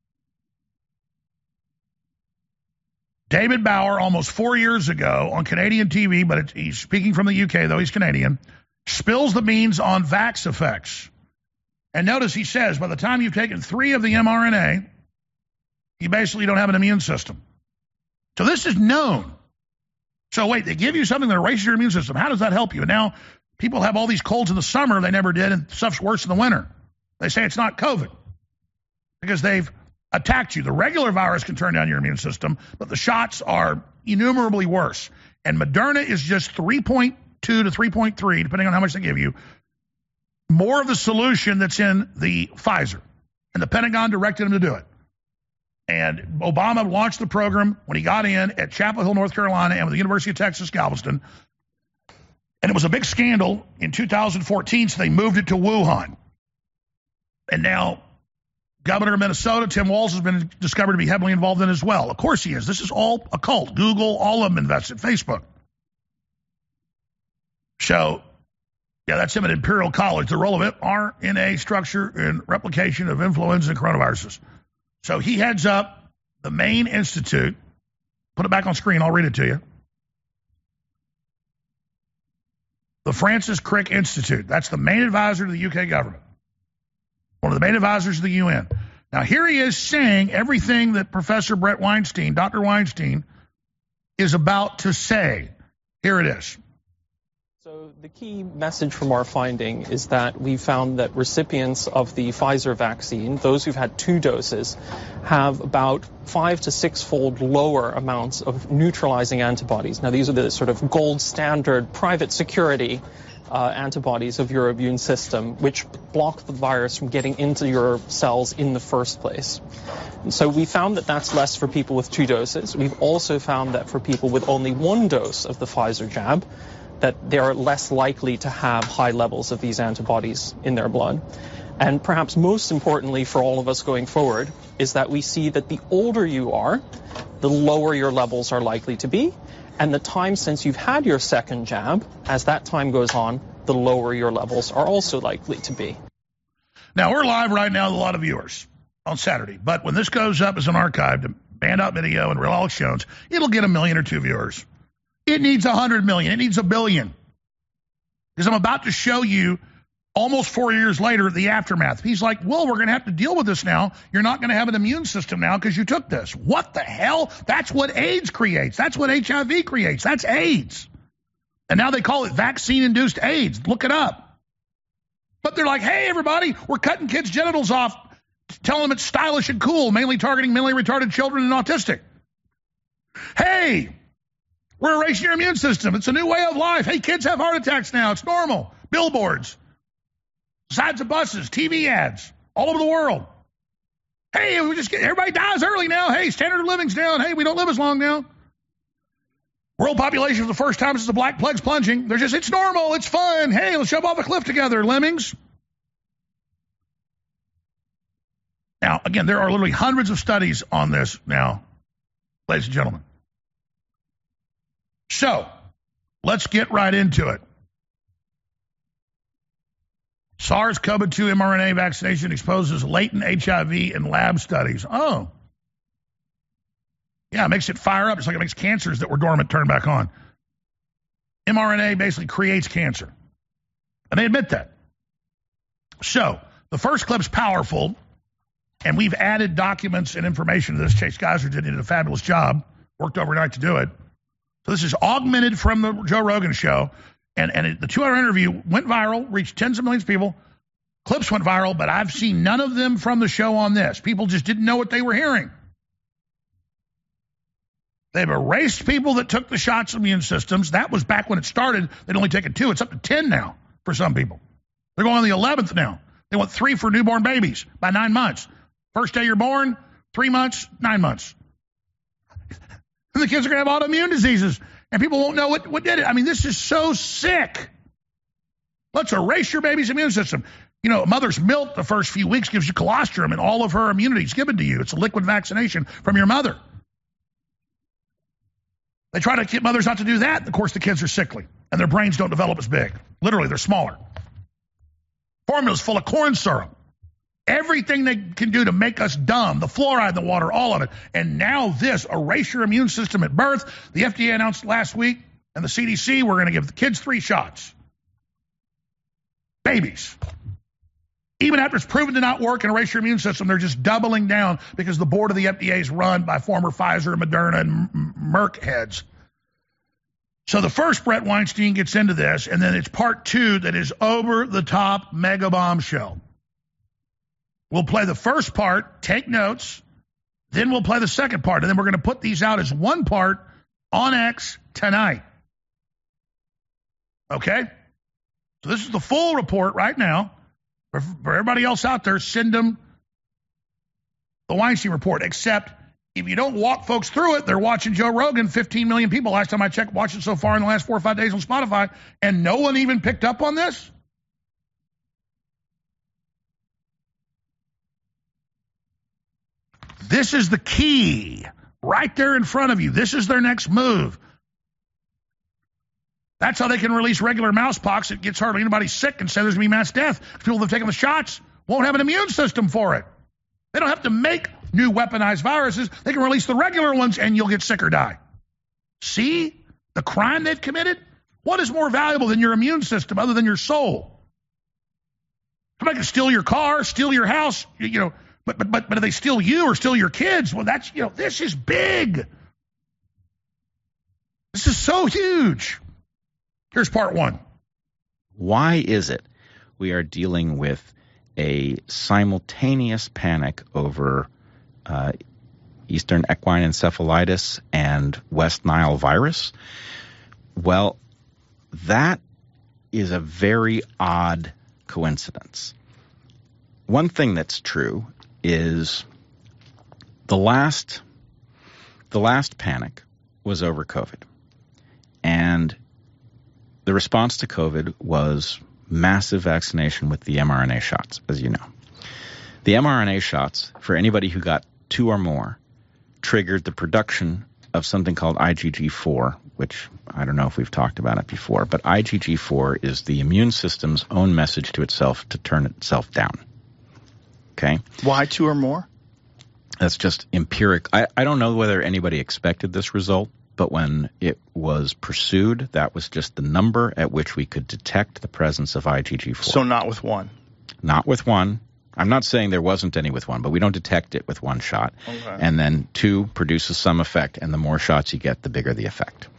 David Bauer, almost four years ago on Canadian T V, but it, he's speaking from the U K, though he's Canadian, spills the beans on vax effects. And notice he says, by the time you've taken three of the mRNA, you basically don't have an immune system. So this is known. So wait, they give you something that erases your immune system. How does that help you? And now people have all these colds in the summer they never did, and stuff's worse in the winter. They say it's not COVID because they've attacked you. The regular virus can turn down your immune system, but the shots are innumerably worse. And Moderna is just three point two to three point three, depending on how much they give you, more of the solution that's in the Pfizer. And the Pentagon directed them to do it. And Obama launched the program when he got in at Chapel Hill, North Carolina, and with the University of Texas, Galveston. And it was a big scandal in two thousand fourteen, so they moved it to Wuhan. And now Governor of Minnesota, Tim Walz, has been discovered to be heavily involved in as well. Of course he is. This is all a cult. Google, all of them invested. Facebook. So, yeah, that's him at Imperial College. The role of it, R N A structure and replication of influenza and coronaviruses. So he heads up the main institute. Put it back on screen. I'll read it to you. The Francis Crick Institute. That's the main advisor to the U K government. One of the main advisors of the U N. Now, here he is saying everything that Professor Brett Weinstein, Doctor Weinstein, is about to say. Here it is. So the key message from our finding is that we found that recipients of the Pfizer vaccine, those who've had two doses, have about five to six-fold lower amounts of neutralizing antibodies. Now, these are the sort of gold standard private security uh, antibodies of your immune system, which block the virus from getting into your cells in the first place. And so we found that that's less for people with two doses. We've also found that for people with only one dose of the Pfizer jab, that they are less likely to have high levels of these antibodies in their blood. And perhaps most importantly for all of us going forward is that we see that the older you are, the lower your levels are likely to be. And the time since you've had your second jab, as that time goes on, the lower your levels are also likely to be. Now, we're live right now with a lot of viewers on Saturday. But when this goes up as an archive to Banned Out Video and Real Alex Jones, it'll get a million or two viewers. It needs a hundred million. It needs a billion. Because I'm about to show you almost four years later the aftermath. He's like, well, we're going to have to deal with this now. You're not going to have an immune system now because you took this. What the hell? That's what AIDS creates. That's what H I V creates. That's AIDS. And now they call it vaccine-induced AIDS. Look it up. But they're like, hey, everybody, we're cutting kids' genitals off, telling them it's stylish and cool, mainly targeting mentally retarded children and autistic. Hey, we're erasing your immune system. It's a new way of life. Hey, kids have heart attacks now. It's normal. Billboards, sides of buses, T V ads, all over the world. Hey, we just get, everybody dies early now. Hey, standard of living's down. Hey, we don't live as long now. World population for the first time since the Black Plague's plunging. They're just, it's normal. It's fun. Hey, let's jump off a cliff together, lemmings. Now, again, there are literally hundreds of studies on this now, ladies and gentlemen. So, let's get right into it. SARS-C o V two mRNA vaccination exposes latent H I V in lab studies. Oh. Yeah, it makes it fire up. It's like it makes cancers that were dormant turn back on. mRNA basically creates cancer. And they admit that. So, the first clip's powerful, and we've added documents and information to this. Chase Geiser did, did a fabulous job, worked overnight to do it. So this is augmented from the Joe Rogan show, and, and it, the two-hour interview went viral, reached tens of millions of people. Clips went viral, but I've seen none of them from the show on this. People just didn't know what they were hearing. They've erased people that took the shots of immune systems. That was back when it started. They'd only taken two. It's up to ten now for some people. They're going on the eleventh now. They want three for newborn babies by nine months. First day you're born, three months, nine months. And the kids are going to have autoimmune diseases, and people won't know what, what did it. I mean, this is so sick. Let's erase your baby's immune system. You know, mother's milk the first few weeks gives you colostrum, and all of her immunity is given to you. It's a liquid vaccination from your mother. They try to get mothers not to do that. Of course, the kids are sickly, and their brains don't develop as big. Literally, they're smaller. Formula's full of corn syrup. Everything they can do to make us dumb, the fluoride in the water, all of it. And now this, erase your immune system at birth. The F D A announced last week, and the C D C, we're going to give the kids three shots. Babies. Even after it's proven to not work and erase your immune system, they're just doubling down because the board of the F D A is run by former Pfizer, Moderna, and Merck heads. So the first Brett Weinstein gets into this, and then it's part two that is over-the-top mega bombshell. We'll play the first part, take notes, then we'll play the second part, and then we're going to put these out as one part on X tonight. Okay? So this is the full report right now. For, for everybody else out there, send them the Weinstein report, except if you don't walk folks through it, they're watching Joe Rogan, fifteen million people, last time I checked, watching so far in the last four or five days on Spotify, and no one even picked up on this? This is the key right there in front of you. This is their next move. That's how they can release regular mousepox. It gets hardly anybody sick and say there's going to be mass death. People that have taken the shots won't have an immune system for it. They don't have to make new weaponized viruses. They can release the regular ones and you'll get sick or die. See the crime they've committed? What is more valuable than your immune system other than your soul? Somebody can steal your car, steal your house, you, you know, but, but, but, but if they steal you or steal your kids, well, that's, you know, this is big. This is so huge. Here's part one. Why is it we are dealing with a simultaneous panic over uh, Eastern equine encephalitis and West Nile virus? Well, that is a very odd coincidence. One thing that's true is the last the last panic was over COVID. And the response to COVID was massive vaccination with the mRNA shots, as you know. The mRNA shots, for anybody who got two or more, triggered the production of something called I G G four, which I don't know if we've talked about it before, but I G G four is the immune system's own message to itself to turn itself down. Okay? Why two or more? That's just empiric. I, I don't know whether anybody expected this result, but when it was pursued, that was just the number at which we could detect the presence of I G G four. So not with one? Not with one. I'm not saying there wasn't any with one, but we don't detect it with one shot. Okay. And then two produces some effect, and the more shots you get, the bigger the effect.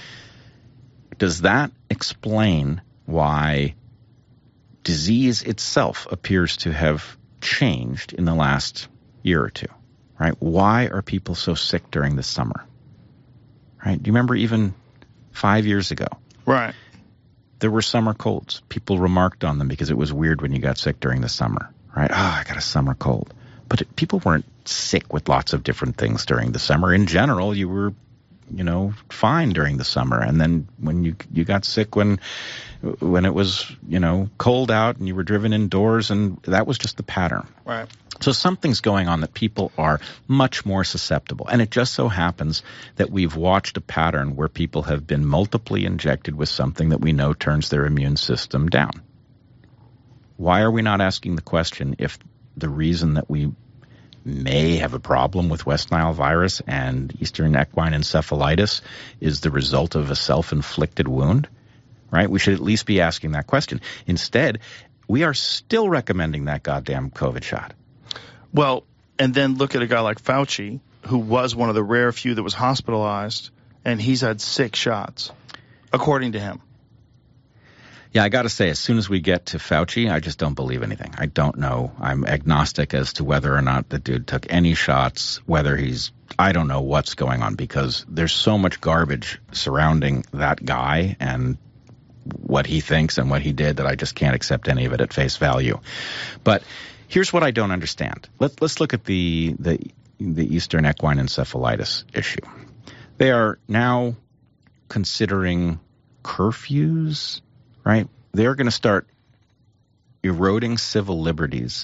Does that explain why disease itself appears to have changed in the last year or two? Right? Why are people so sick during the summer? Right? Do you remember even five years ago? Right. There were summer colds. People remarked on them because it was weird when you got sick during the summer. Right? Oh, I got a summer cold. But it, people weren't sick with lots of different things during the summer. In general, you were, you know, fine during the summer. And then when you you got sick when when it was, you know, cold out and you were driven indoors, and that was just the pattern. Right. So something's going on that people are much more susceptible. And it just so happens that we've watched a pattern where people have been multiply injected with something that we know turns their immune system down. Why are we not asking the question if the reason that we may have a problem with West Nile virus and Eastern equine encephalitis is the result of a self-inflicted wound? Right? We should at least be asking that question. Instead, we are still recommending that goddamn COVID shot. Well, and then look at a guy like Fauci, who was one of the rare few that was hospitalized, and he's had six shots, according to him. Yeah, I got to say, as soon as we get to Fauci, I just don't believe anything. I don't know. I'm agnostic as to whether or not the dude took any shots, whether he's, I don't know what's going on, because there's so much garbage surrounding that guy and what he thinks and what he did that I just can't accept any of it at face value. But here's what I don't understand. Let's let's look at the the the Eastern equine encephalitis issue. They are now considering curfews, right? They're going to start eroding civil liberties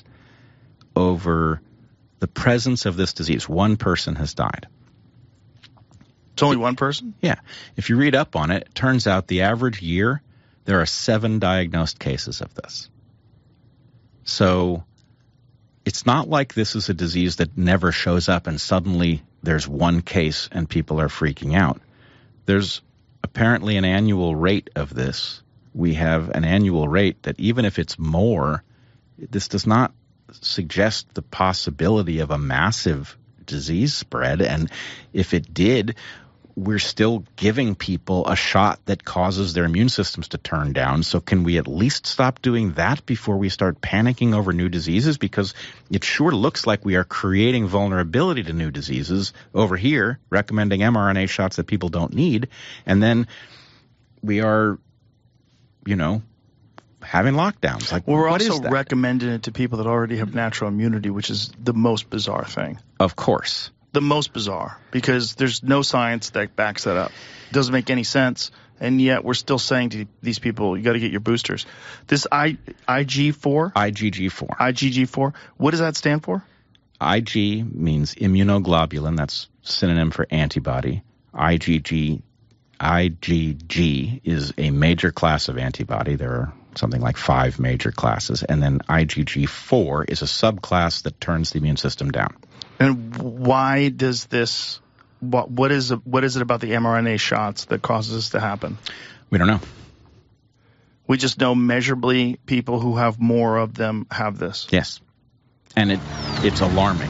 over the presence of this disease. One person has died. It's only one person? Yeah. If you read up on it, it turns out the average year, there are seven diagnosed cases of this. So it's not like this is a disease that never shows up and suddenly there's one case and people are freaking out. There's apparently an annual rate of this. We have an annual rate that even if it's more, this does not suggest the possibility of a massive disease spread. And if it did, we're still giving people a shot that causes their immune systems to turn down. So can we at least stop doing that before we start panicking over new diseases? Because it sure looks like we are creating vulnerability to new diseases over here, recommending mRNA shots that people don't need. And then we are, you know, having lockdowns. Like, well, we're what also is that? recommending it to people that already have natural immunity, which is the most bizarre thing. Of course. The most bizarre, because there's no science that backs that up. It doesn't make any sense, and yet we're still saying to these people, you got to get your boosters. This I, I G four? I G G four. I G G four. What does that stand for? I G means immunoglobulin. That's synonym for antibody. I G G, I G G is a major class of antibody. There are something like five major classes. And then I G G four is a subclass that turns the immune system down. And why does this, what, what is what is it about the mRNA shots that causes this to happen? We don't know. We just know measurably people who have more of them have this. Yes. And it it's alarming.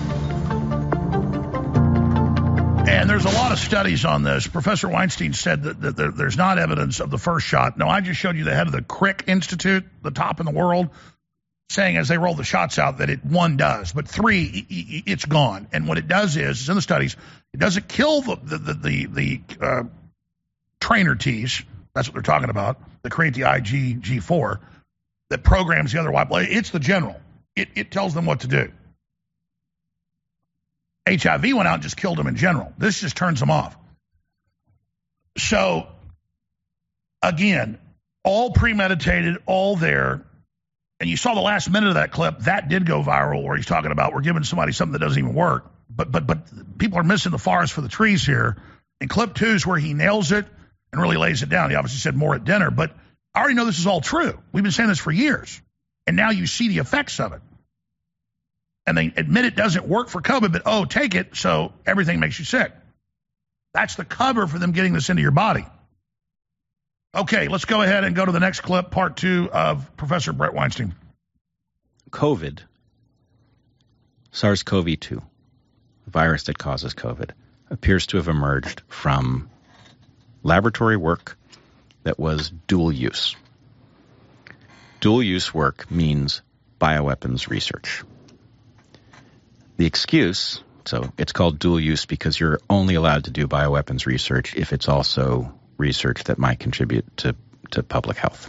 And there's a lot of studies on this. Professor Weinstein said that, that there, there's not evidence of the first shot. No, I just showed you the head of the Crick Institute, the top in the world, saying as they roll the shots out that it one does, but three, it's gone. And what it does is, is in the studies, it doesn't kill the the the, the, the uh, trainer T's. That's what they're talking about. That create the I G G four that programs the other white blood. It's the general. It it tells them what to do. H I V went out and just killed them in general. This just turns them off. So again, all premeditated, all there. And you saw the last minute of that clip. That did go viral where he's talking about we're giving somebody something that doesn't even work. But but but people are missing the forest for the trees here. And clip two is where he nails it and really lays it down. He obviously said more at dinner. But I already know this is all true. We've been saying this for years. And now you see the effects of it. And they admit it doesn't work for COVID, but, oh, take it, so everything makes you sick. That's the cover for them getting this into your body. Okay, let's go ahead and go to the next clip, part two of Professor Bret Weinstein. COVID, SARS C o V two, the virus that causes COVID, appears to have emerged from laboratory work that was dual use. Dual use work means bioweapons research. The excuse, so it's called dual use because you're only allowed to do bioweapons research if it's also research that might contribute to, to public health.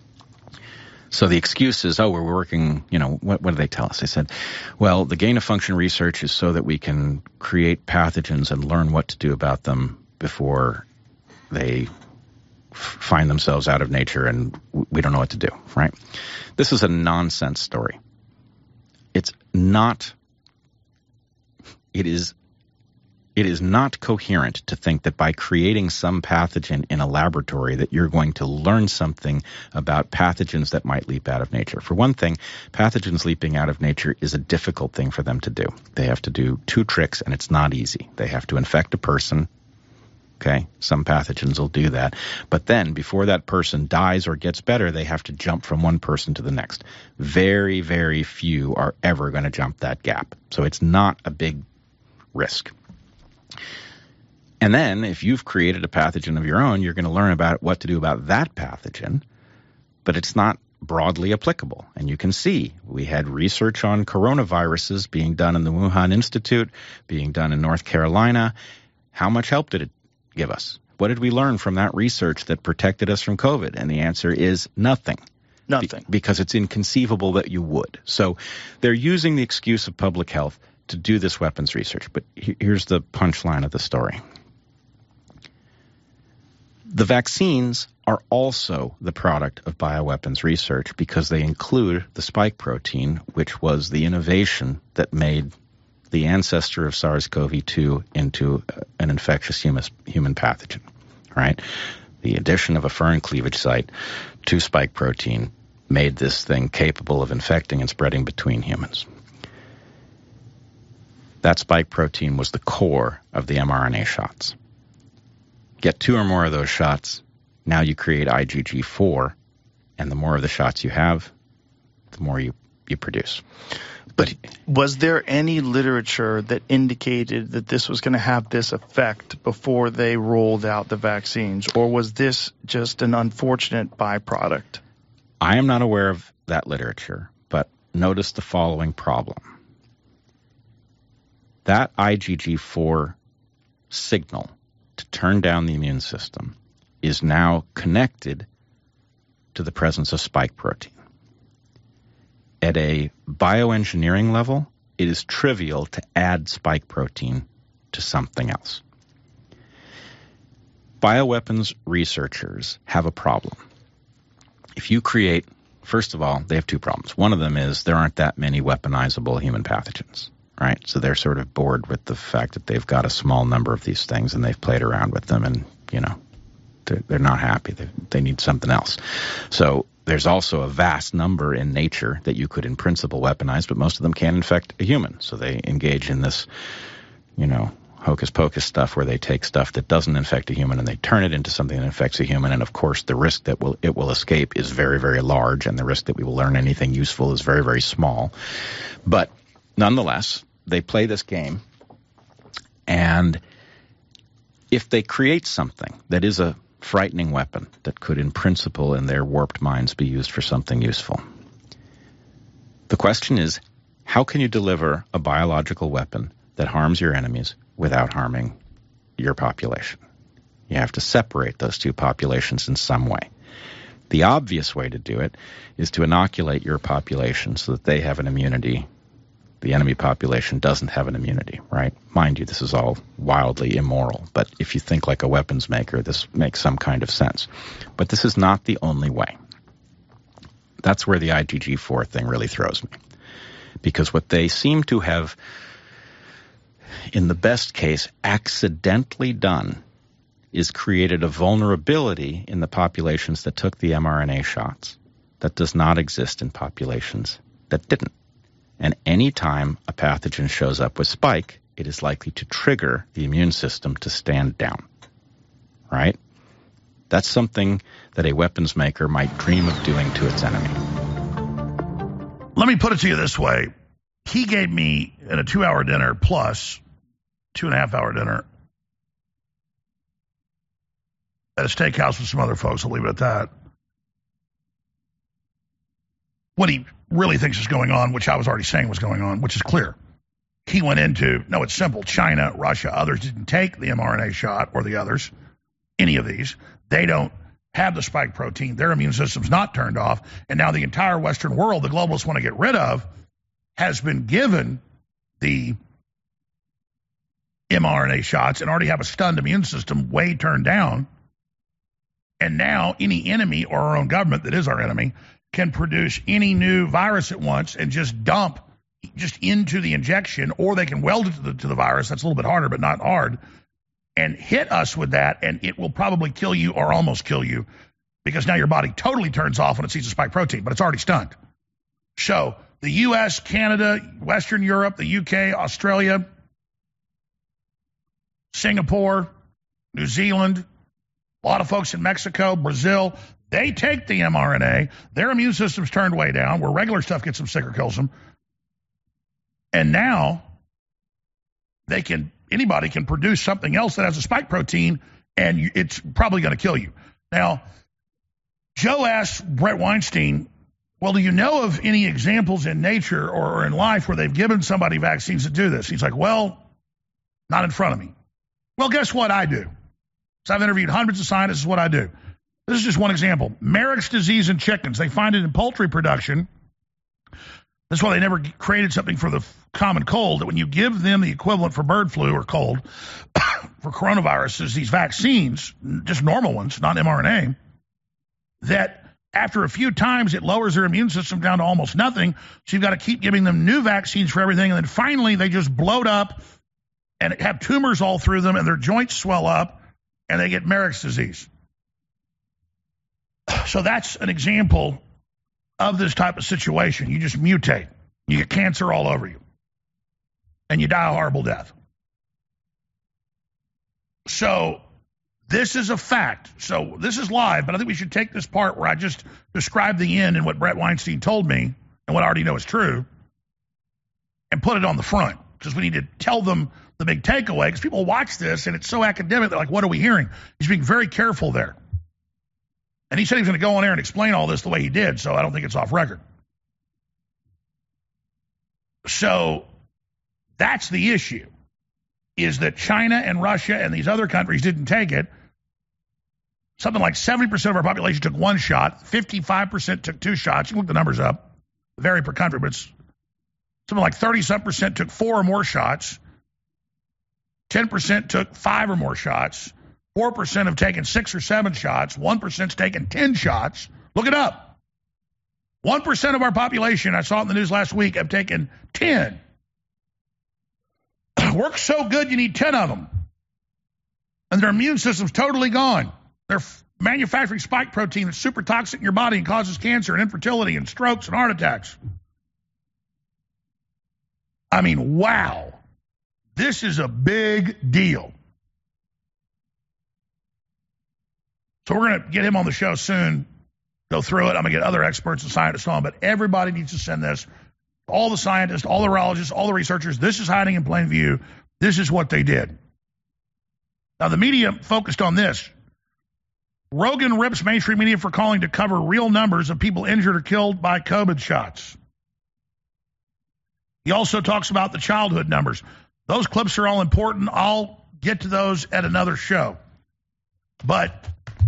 So the excuse is, oh, we're working, you know, what, what do they tell us? They said, well, the gain-of-function research is so that we can create pathogens and learn what to do about them before they f- find themselves out of nature and w- we don't know what to do, right? This is a nonsense story. It's not, it is It is not coherent to think that by creating some pathogen in a laboratory that you're going to learn something about pathogens that might leap out of nature. For one thing, pathogens leaping out of nature is a difficult thing for them to do. They have to do two tricks, and it's not easy. They have to infect a person. Okay, some pathogens will do that. But then, before that person dies or gets better, they have to jump from one person to the next. Very, very few are ever going to jump that gap. So it's not a big risk. And then if you've created a pathogen of your own, you're going to learn about what to do about that pathogen, but it's not broadly applicable. And you can see we had research on coronaviruses being done in the Wuhan Institute, being done in North Carolina. How much help did it give us? What did we learn from that research that protected us from COVID? And the answer is nothing. Nothing. Be- because it's inconceivable that you would. So they're using the excuse of public health to do this weapons research. But here's the punchline of the story. The vaccines are also the product of bioweapons research because they include the spike protein, which was the innovation that made the ancestor of SARS-C o V two, into an infectious human, human pathogen, right? The addition of a furin cleavage site to spike protein made this thing capable of infecting and spreading between humans. That spike protein was the core of the mRNA shots. Get two or more of those shots, now you create I G G four, and the more of the shots you have, the more you, you produce. But was there any literature that indicated that this was going to have this effect before they rolled out the vaccines, or was this just an unfortunate byproduct? I am not aware of that literature, but notice the following problem. That I G G four signal to turn down the immune system is now connected to the presence of spike protein. At a bioengineering level, it is trivial to add spike protein to something else. Bioweapons researchers have a problem. If you create, first of all, they have two problems. One of them is there aren't that many weaponizable human pathogens, right? So they're sort of bored with the fact that they've got a small number of these things and they've played around with them, and, you know, they're, they're not happy. They, they need something else. So there's also a vast number in nature that you could in principle weaponize, but most of them can't infect a human. So they engage in this, you know, hocus pocus stuff where they take stuff that doesn't infect a human and they turn it into something that infects a human. And of course, the risk that will it will escape is very, very large, and the risk that we will learn anything useful is very, very small. But nonetheless, they play this game, and if they create something that is a frightening weapon that could in principle in their warped minds be used for something useful, the question is, how can you deliver a biological weapon that harms your enemies without harming your population? You have to separate those two populations in some way. The obvious way to do it is to inoculate your population so that they have an immunity. The enemy population doesn't have an immunity, right? Mind you, this is all wildly immoral, but if you think like a weapons maker, this makes some kind of sense. But this is not the only way. That's where the I G G four thing really throws me. Because what they seem to have, in the best case, accidentally done is created a vulnerability in the populations that took the mRNA shots that does not exist in populations that didn't. And any time a pathogen shows up with spike, it is likely to trigger the immune system to stand down, right? That's something that a weapons maker might dream of doing to its enemy. Let me put it to you this way. He gave me, in a two-hour dinner plus two-and-a-half-hour dinner at a steakhouse with some other folks, I'll leave it at that, what he really thinks is going on, which I was already saying was going on, which is clear. He went into, no, it's simple. China, Russia, others didn't take the mRNA shot, or the others, any of these. They don't have the spike protein. Their immune system's not turned off. And now the entire Western world, the globalists want to get rid of, has been given the mRNA shots and already have a stunned immune system way turned down. And now any enemy or our own government that is our enemy can produce any new virus at once and just dump just into the injection, or they can weld it to the, to the virus. That's a little bit harder, but not hard, and hit us with that, and it will probably kill you or almost kill you, because now your body totally turns off when it sees a spike protein, but it's already stunned. So the U S, Canada, Western Europe, the U K, Australia, Singapore, New Zealand, a lot of folks in Mexico, Brazil, they take the mRNA, their immune system's turned way down, where regular stuff gets them sick or kills them. And now they can, anybody can produce something else that has a spike protein, and it's probably going to kill you. Now, Joe asked Brett Weinstein, well, do you know of any examples in nature or in life where they've given somebody vaccines to do this? He's like, well, not in front of me. Well, guess what I do? So I've interviewed hundreds of scientists. This is what I do. This is just one example. Marek's disease in chickens. They find it in poultry production. That's why they never created something for the common cold, that when you give them the equivalent for bird flu or cold for coronaviruses, these vaccines, just normal ones, not mRNA, that After a few times, it lowers their immune system down to almost nothing. So you've got to keep giving them new vaccines for everything. And then finally, they just bloat up and have tumors all through them, and their joints swell up, and they get Marek's disease. So that's an example of this type of situation. You just mutate. You get cancer all over you. And you die a horrible death. So this is a fact. So this is live, but I think we should take this part where I just described the end and what Brett Weinstein told me and what I already know is true and put it on the front, because we need to tell them the big takeaway, because people watch this and it's so academic. They're like, what are we hearing? He's being very careful there. And he said he was going to go on air and explain all this the way he did, so I don't think it's off record. So that's the issue, is that China and Russia and these other countries didn't take it. Something like seventy percent of our population took one shot, fifty-five percent took two shots. You can look the numbers up. They vary per country, but it's something like thirty-some percent took four or more shots. ten percent took five or more shots. four percent have taken six or seven shots. one percent's taken ten shots. Look it up. one percent of our population, I saw it in the news last week, have taken ten. Works so good you need ten of them. And their immune system's totally gone. They're manufacturing spike protein that's super toxic in your body and causes cancer and infertility and strokes and heart attacks. I mean, wow. This is a big deal. So we're going to get him on the show soon, go through it. I'm going to get other experts and scientists on, but everybody needs to send this. All the scientists, all the virologists, all the researchers, this is hiding in plain view. This is what they did. Now, the media focused on this. Rogan rips mainstream media for calling to cover real numbers of people injured or killed by COVID shots. He also talks about the childhood numbers. Those clips are all important. I'll get to those at another show. But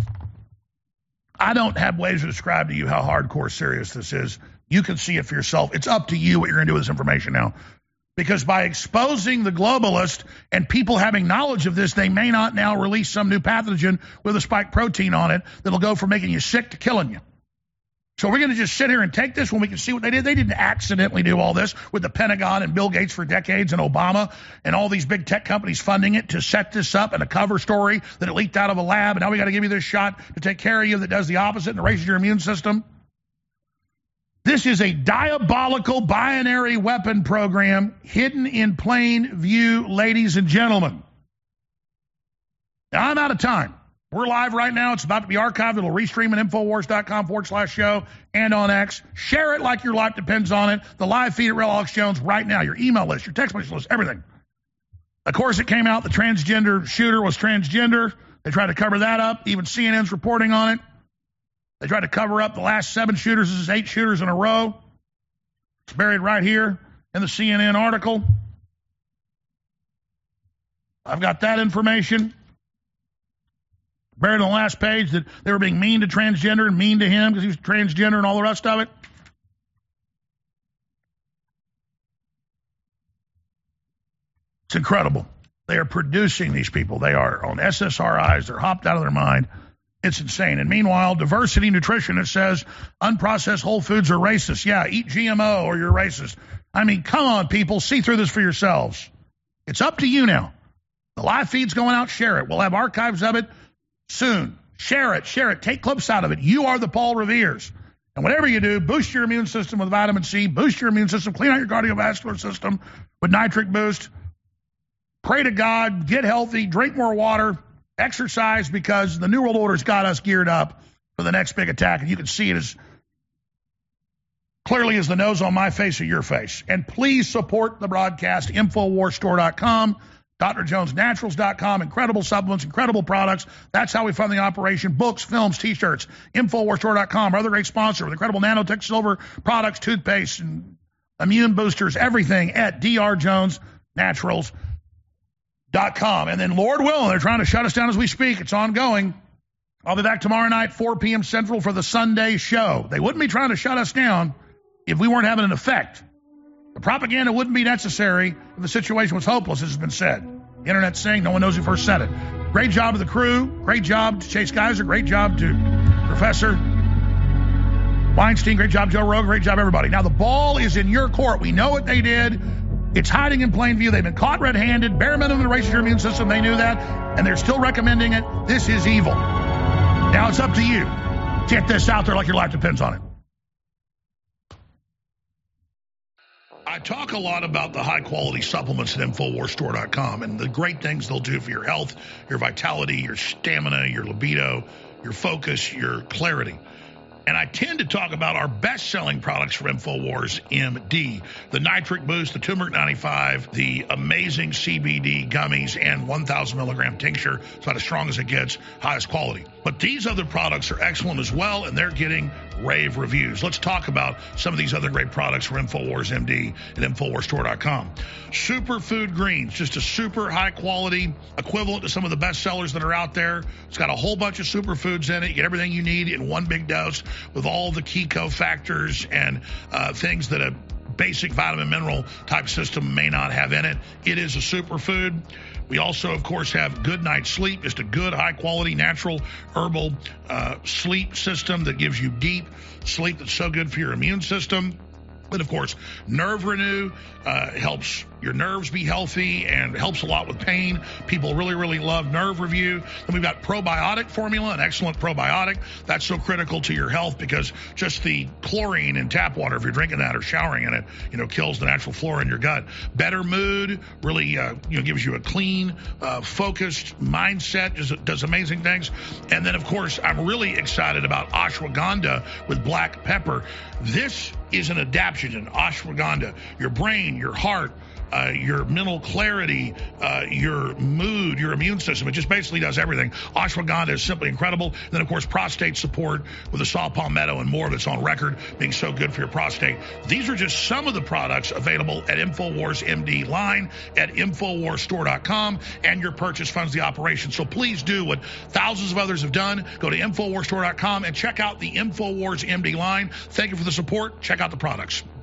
I don't have ways to describe to you how hardcore serious this is. You can see it for yourself. It's up to you what you're going to do with this information now. Because by exposing the globalist and people having knowledge of this, they may not now release some new pathogen with a spike protein on it that'll go from making you sick to killing you. So we're going to just sit here and take this when we can see what they did. They didn't accidentally do all this with the Pentagon and Bill Gates for decades and Obama and all these big tech companies funding it to set this up and a cover story that it leaked out of a lab. And now we got to give you this shot to take care of you that does the opposite and erases your immune system. This is a diabolical binary weapon program hidden in plain view, ladies and gentlemen. Now, I'm out of time. We're live right now. It's about to be archived. It'll restream at Infowars.com forward slash show and on X. Share it like your life depends on it. The live feed at Real Alex Jones right now. Your email list, your text message list, everything. Of course, it came out the transgender shooter was transgender. They tried to cover that up. Even C N N's reporting on it. They tried to cover up the last seven shooters. This is eight shooters in a row. It's buried right here in the C N N article. I've got that information. Buried on the last page that they were being mean to transgender and mean to him because he was transgender and all the rest of it. It's incredible. They are producing these people. They are on S S R Is. They're hopped out of their mind. It's insane. And meanwhile, diversity nutritionist says unprocessed whole foods are racist. Yeah, eat G M O or you're racist. I mean, come on, people. See through this for yourselves. It's up to you now. The live feed's going out. Share it. We'll have archives of it soon. Share it. Share it. Take clips out of it. You are the Paul Revere's. And whatever you do, boost your immune system with vitamin C. Boost your immune system. Clean out your cardiovascular system with Nitric Boost. Pray to God. Get healthy. Drink more water. Exercise, because the New World Order's got us geared up for the next big attack, and you can see it as clearly as the nose on my face or your face. And please support the broadcast, Infowars Store dot com, Dr Jones Naturals dot com, incredible supplements, incredible products. That's how we fund the operation. Books, films, T-shirts, Infowars Store dot com, our other great sponsor with incredible nanotech silver products, toothpaste, and immune boosters, everything at Dr Jones Naturals dot com. And then, Lord willing, they're trying to shut us down as we speak. It's ongoing. I'll be back tomorrow night, four p.m. Central, for the Sunday show. They wouldn't be trying to shut us down if we weren't having an effect. The propaganda wouldn't be necessary if the situation was hopeless, as has been said. The internet's saying, no one knows who first said it. Great job to the crew. Great job to Chase Geiser. Great job to Professor Weinstein, great job. Joe Rogan, great job, everybody. Now, the ball is in your court. We know what they did. It's hiding in plain view. They've been caught red-handed. Bare minimum erases your immune system. They knew that, and they're still recommending it. This is evil. Now it's up to you. Get this out there like your life depends on it. I talk a lot about the high-quality supplements at Infowars Store dot com and the great things they'll do for your health, your vitality, your stamina, your libido, your focus, your clarity. And I tend to talk about our best-selling products from Infowars M D, the Nitric Boost, the Turmeric ninety-five, the amazing C B D gummies, and one thousand milligram tincture. It's about as strong as it gets, highest quality. But these other products are excellent as well, and they're getting rave reviews. Let's talk about some of these other great products from Infowars M D at Infowars Store dot com. Superfood Greens, just a super high-quality equivalent to some of the best sellers that are out there. It's got a whole bunch of superfoods in it. You get everything you need in one big dose, with all the key cofactors and uh, things that a basic vitamin mineral type system may not have in it. It is a superfood. We also, of course, have Good Night Sleep, just a good, high-quality, natural, herbal uh, sleep system that gives you deep sleep that's so good for your immune system. And, of course, Nerve Renew uh, helps your nerves be healthy and helps a lot with pain. People really, really love Nerve Review. Then we've got Probiotic Formula, an excellent probiotic. That's so critical to your health because just the chlorine in tap water, if you're drinking that or showering in it, you know, kills the natural flora in your gut. Better Mood really, uh, you know, gives you a clean, uh, focused mindset, just does amazing things. And then, of course, I'm really excited about Ashwagandha with black pepper. This is an adaptogen, ashwagandha. Your brain, your heart, uh, your mental clarity, uh, your mood, your immune system. It just basically does everything. Ashwagandha is simply incredible. And then, of course, prostate support with the saw palmetto and more that's on record being so good for your prostate. These are just some of the products available at Infowars M D line at Infowars Store dot com, and your purchase funds the operation. So please do what thousands of others have done. Go to Infowars Store dot com and check out the Infowars M D line. Thank you for the support. Check out the products.